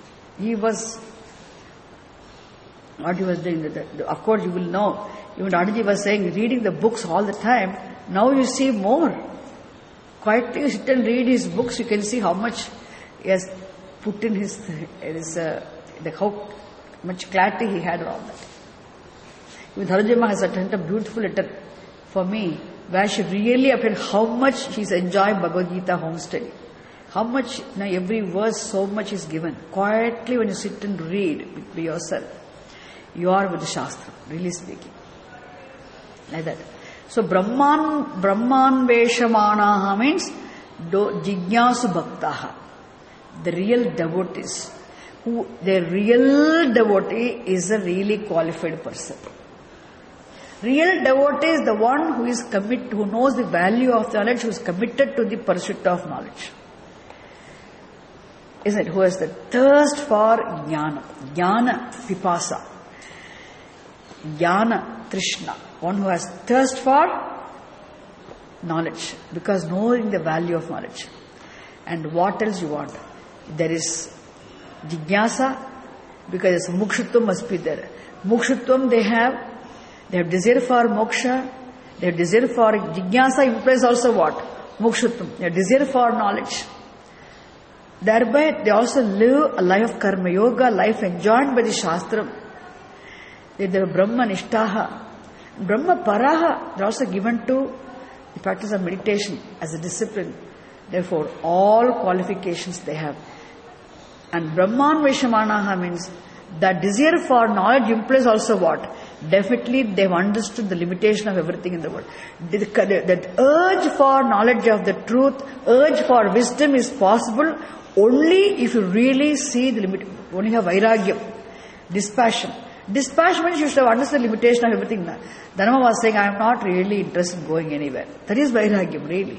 what he was doing, of course you will know, even Adiji was saying, reading the books all the time, now you see more. Quietly you sit and read his books, you can see how much he has put in how much clarity he had around that. Even Dharajama has sent a beautiful letter for me, where she really appreciated how much she's enjoying Bhagavad Gita home study. How much, every verse, so much is given. Quietly when you sit and read by yourself, you are with the Shastra, really speaking. Like that. So Brahman Veshamanaha means Jignasu Bhaktaha. The real devotees. The real devotee is a really qualified person. Real devotee is the one who is committed, who knows the value of knowledge, who is committed to the pursuit of knowledge. Isn't it? Who has the thirst for jnana. Jnana pipasa. Jnana trishna. One who has thirst for knowledge, because knowing the value of knowledge. And what else you want? There is Jigyasa, because Mukshutvam must be there. Mukshutvam they have desire for moksha, they have desire for Jigyasa implies also what? Mukshutvam. They have desire for knowledge. Thereby they also live a life of karma yoga, life enjoined by the Shastra. They are Brahma Nishtaha. Brahma Paraha, they are also given to the practice of meditation as a discipline. Therefore, all qualifications they have. And Brahman Veshamanaha means that desire for knowledge implies also what? Definitely they have understood the limitation of everything in the world. That urge for knowledge of the truth, urge for wisdom is possible only if you really see the limit. Only have vairagyam, dispassion. Dispassion means you should have understood the limitation of everything. Dharma was saying, I am not really interested in going anywhere. That is vairagyam, really.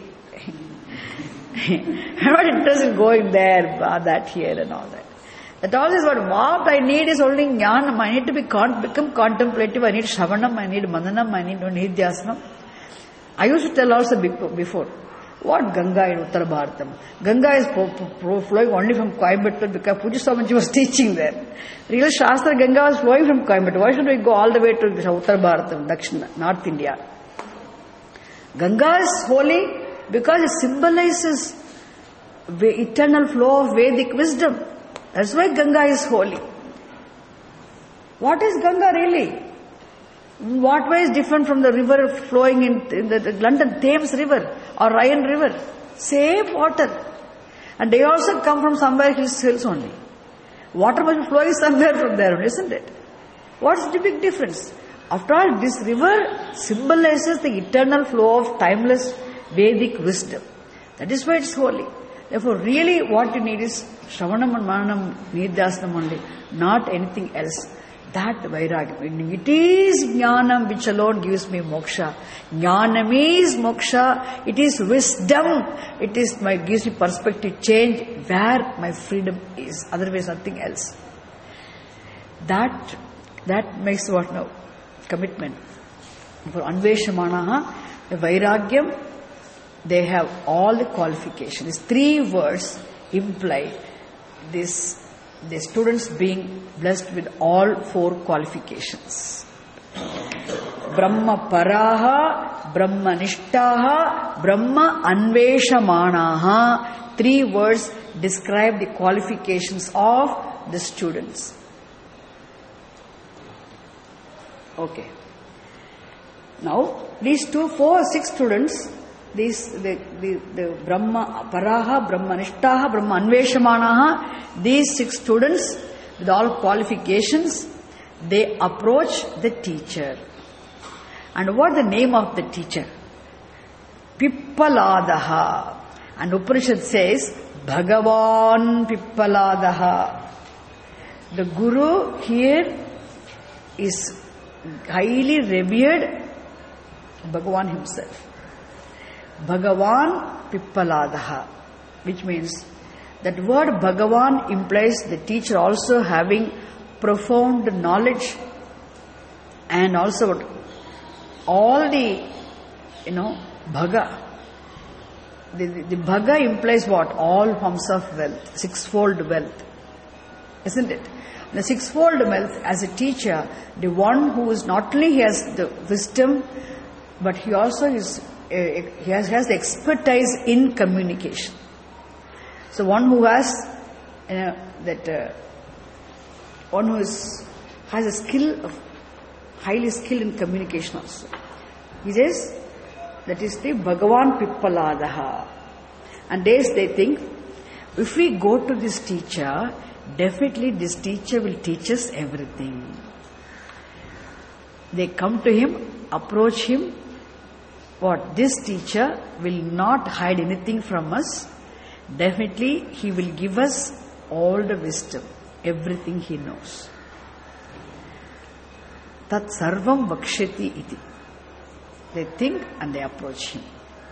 I am not interested in going there, that, here and all that. That all is what I need is only jnanam. I need to become contemplative. I need shravanam, I need mananam, I need nidhyasanam. I used to tell also before, what Ganga in Uttar Bharatam? Ganga is flowing only from Coimbatore because Pujya Swamiji was teaching there. Real Shastra Ganga was flowing from Coimbatore. Why should we go all the way to Uttar Bharatam, Dakshina, North India? Ganga is holy because it symbolizes the eternal flow of Vedic wisdom. That's why Ganga is holy. What is Ganga really? In what way is different from the river flowing in the London Thames River or Rhine River? Same water. And they also come from somewhere hills only. Water must be flowing somewhere from there, isn't it? What's the big difference? After all, this river symbolizes the eternal flow of timeless Vedic wisdom. That is why it's holy. Therefore, really what you need is Shravanam and Mananam, Nidhyasanam only, not anything else. That vairagya. It is jnanam which alone gives me moksha. Jnanam is moksha. It is wisdom. It is gives me perspective change where my freedom is. Otherwise nothing else. That makes what now? Commitment. For Anveshamanaha, the vairagyam, they have all the qualifications. 3 words imply this. The students being blessed with all 4 qualifications. Brahma paraha, Brahma nishtaha, Brahma anveshamanaha. 3 words describe the qualifications of the students. Okay. Now, these 6 students, the Brahma Paraha, Brahma Nishtaha, Brahma Anveshamanaha, these 6 students with all qualifications, they approach the teacher. And what is the name of the teacher? Pippaladaha. And Upanishad says, Bhagavan Pippaladaha. The Guru here is highly revered Bhagavan himself. Bhagavan Pippaladaha, which means that word Bhagavan implies the teacher also having profound knowledge, and also all the, Bhaga. The Bhaga implies what? All forms of wealth, 6-fold wealth. Isn't it? The 6-fold wealth, as a teacher, the one who is not only has the wisdom, but he also is he has the expertise in communication. So one who has one who has a skill of highly skilled in communication also. He says that is the Bhagavan Pippaladaha. And they think, if we go to this teacher, definitely this teacher will teach us everything. They come to him, approach him. What? This teacher will not hide anything from us. Definitely he will give us all the wisdom, everything he knows. Tat sarvam vakshyati iti. They think and they approach him.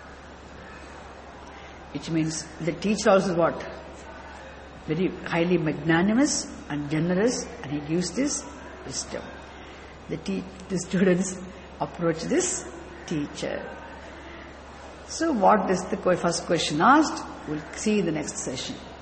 Which means the teacher also is what? Very highly magnanimous and generous, and he gives this wisdom. The students approach this teacher. So what is the first question asked? We'll see in the next session.